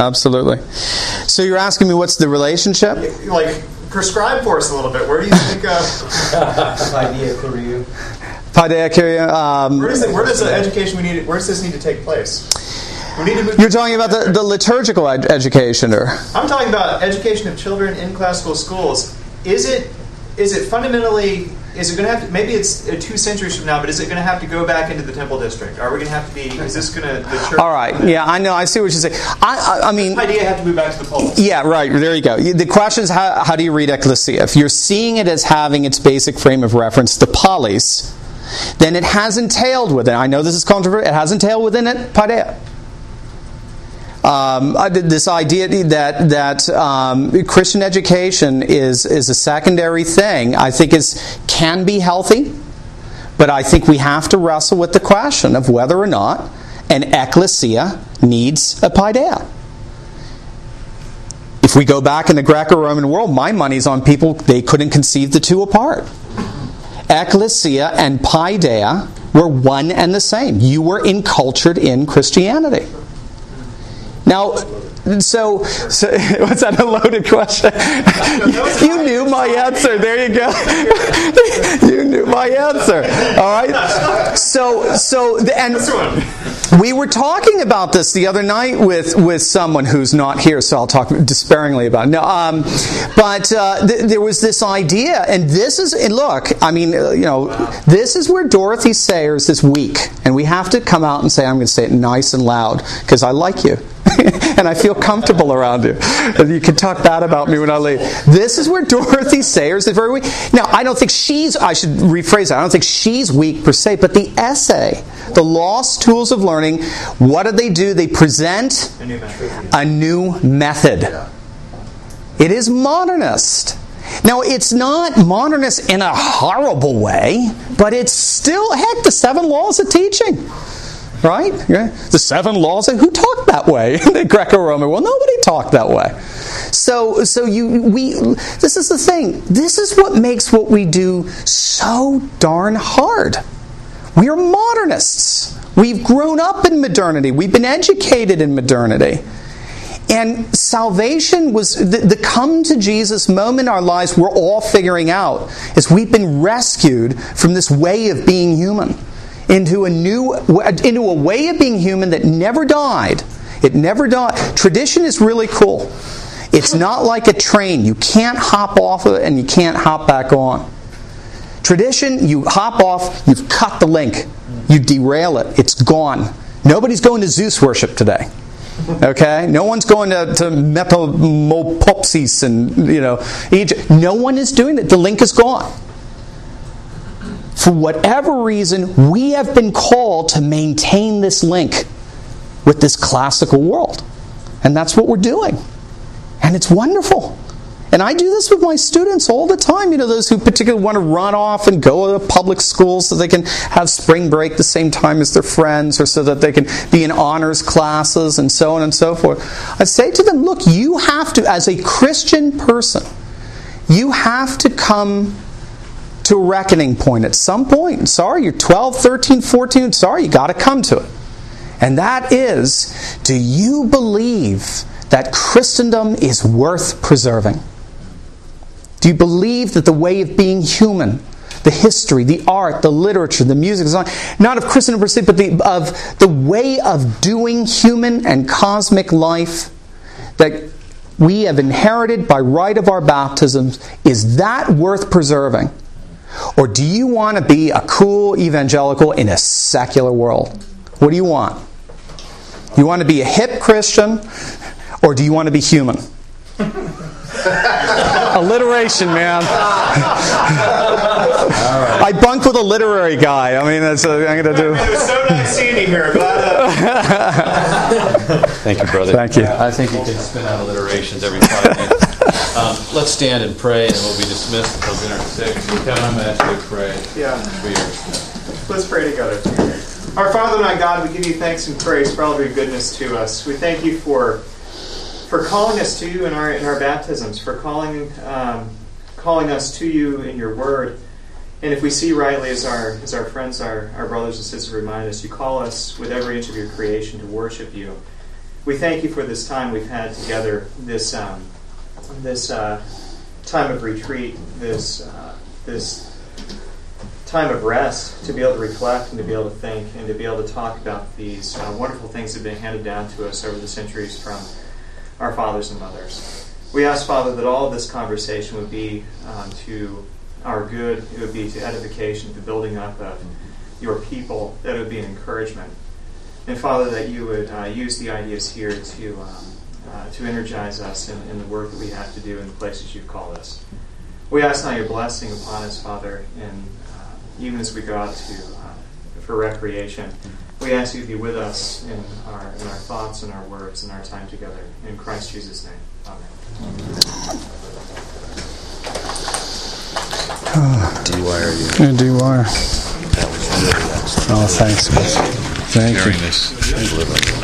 So you're asking me what's the relationship? Prescribe for us a little bit. Where do you think Paideia Kyriou. Paideia Kyriou. Where does the education where does this need to take place? We need to move. You're talking about the liturgical education, or? I'm talking about education of children in classical schools. Is it fundamentally? Is it going to have to? Maybe it's 2 centuries from now, but is it going to have to go back into the Temple District? Are we going to have to be? Is this going to the church? All right. Yeah, I know. I see what you're saying. I mean, Paideia have to move back to the polis. Yeah, right. There you go. The question is how do you read ecclesia? If you're seeing it as having its basic frame of reference, the polis, then it has entailed within. I know this is controversial. It has entailed within it Paideia. This idea that Christian education is a secondary thing, I think can be healthy, but I think we have to wrestle with the question of whether or not an ecclesia needs a paideia. If we go back in the Greco-Roman world, my money's on people, they couldn't conceive the two apart. Ecclesia and paideia were one and the same. You were encultured in Christianity. Now, so what's that, a loaded question? You knew my answer. There you go. You knew my answer. All right. And we were talking about this the other night with someone who's not here, so I'll talk despairingly about it. No, but there was this idea, and this is, and look, I mean, this is where Dorothy Sayers is weak, and we have to come out and say, I'm going to say it nice and loud because I like you. And I feel comfortable around you. You can talk bad about me when I leave. This is where Dorothy Sayers is very weak. Now, I don't think I should rephrase that. I don't think she's weak per se, but the essay, The Lost Tools of Learning, what do? They present a new method. It is modernist. Now, it's not modernist in a horrible way, but it's still, the 7 laws of teaching. Right? Yeah. The 7 laws. Who talked that way in the Greco-Roman? Well, nobody talked that way. So this is the thing. This is what makes what we do so darn hard. We are modernists. We've grown up in modernity. We've been educated in modernity. And salvation was the come to Jesus moment in our lives we're all figuring out is we've been rescued from this way of being human. Into a way of being human that never died. It never died. Tradition is really cool. It's not like a train. You can't hop off of it and you can't hop back on. Tradition, you hop off, you've cut the link. You derail it. It's gone. Nobody's going to Zeus worship today. Okay? No one's going to Metamopopsis and Egypt. No one is doing that. The link is gone. For whatever reason, we have been called to maintain this link with this classical world. And that's what we're doing. And it's wonderful. And I do this with my students all the time. Those who particularly want to run off and go to public schools so they can have spring break the same time as their friends, or so that they can be in honors classes and so on and so forth. I say to them, look, you have to, as a Christian person, you have to come to a reckoning point at some point. Sorry, you're 12, 13, 14. Sorry, you got to come to it. And that is, do you believe that Christendom is worth preserving? Do you believe that the way of being human, the history, the art, the literature, the music, not of Christendom per se, but of the way of doing human and cosmic life that we have inherited by right of our baptisms, is that worth preserving? Or do you want to be a cool evangelical in a secular world? What do you want? You want to be a hip Christian, or do you want to be human? Alliteration, man. I bunked with a literary guy. I mean, that's what I'm going to do. It was so nice seeing you here. Thank you, brother. Thank you. I think you can spin out alliterations every 5 minutes. Let's stand and pray, and we'll be dismissed until dinner at 6. Kevin, I'm going to ask you to pray. Yeah. Let's pray together. Our Father and our God, we give you thanks and praise for all of your goodness to us. We thank you for calling us to you in our baptisms, for calling us to you in your word. And if we see rightly, as our friends, our brothers and sisters remind us, you call us with every inch of your creation to worship you. We thank you for this time we've had together, this time of retreat, this time of rest, to be able to reflect and to be able to think and to be able to talk about these wonderful things that have been handed down to us over the centuries from our fathers and mothers. We ask, Father, that all of this conversation would be to our good, it would be to edification, to building up of your people, that it would be an encouragement. And Father, that you would use the ideas here to energize us in the work that we have to do in the places you've called us. We ask now your blessing upon us, Father, and even as we go out for recreation. We ask you to be with us in our thoughts and our words and our time together. In Christ Jesus' name. Amen. Dwyer. Dwyer. That was really excellent. Oh, thanks. Thank you. Sharing this.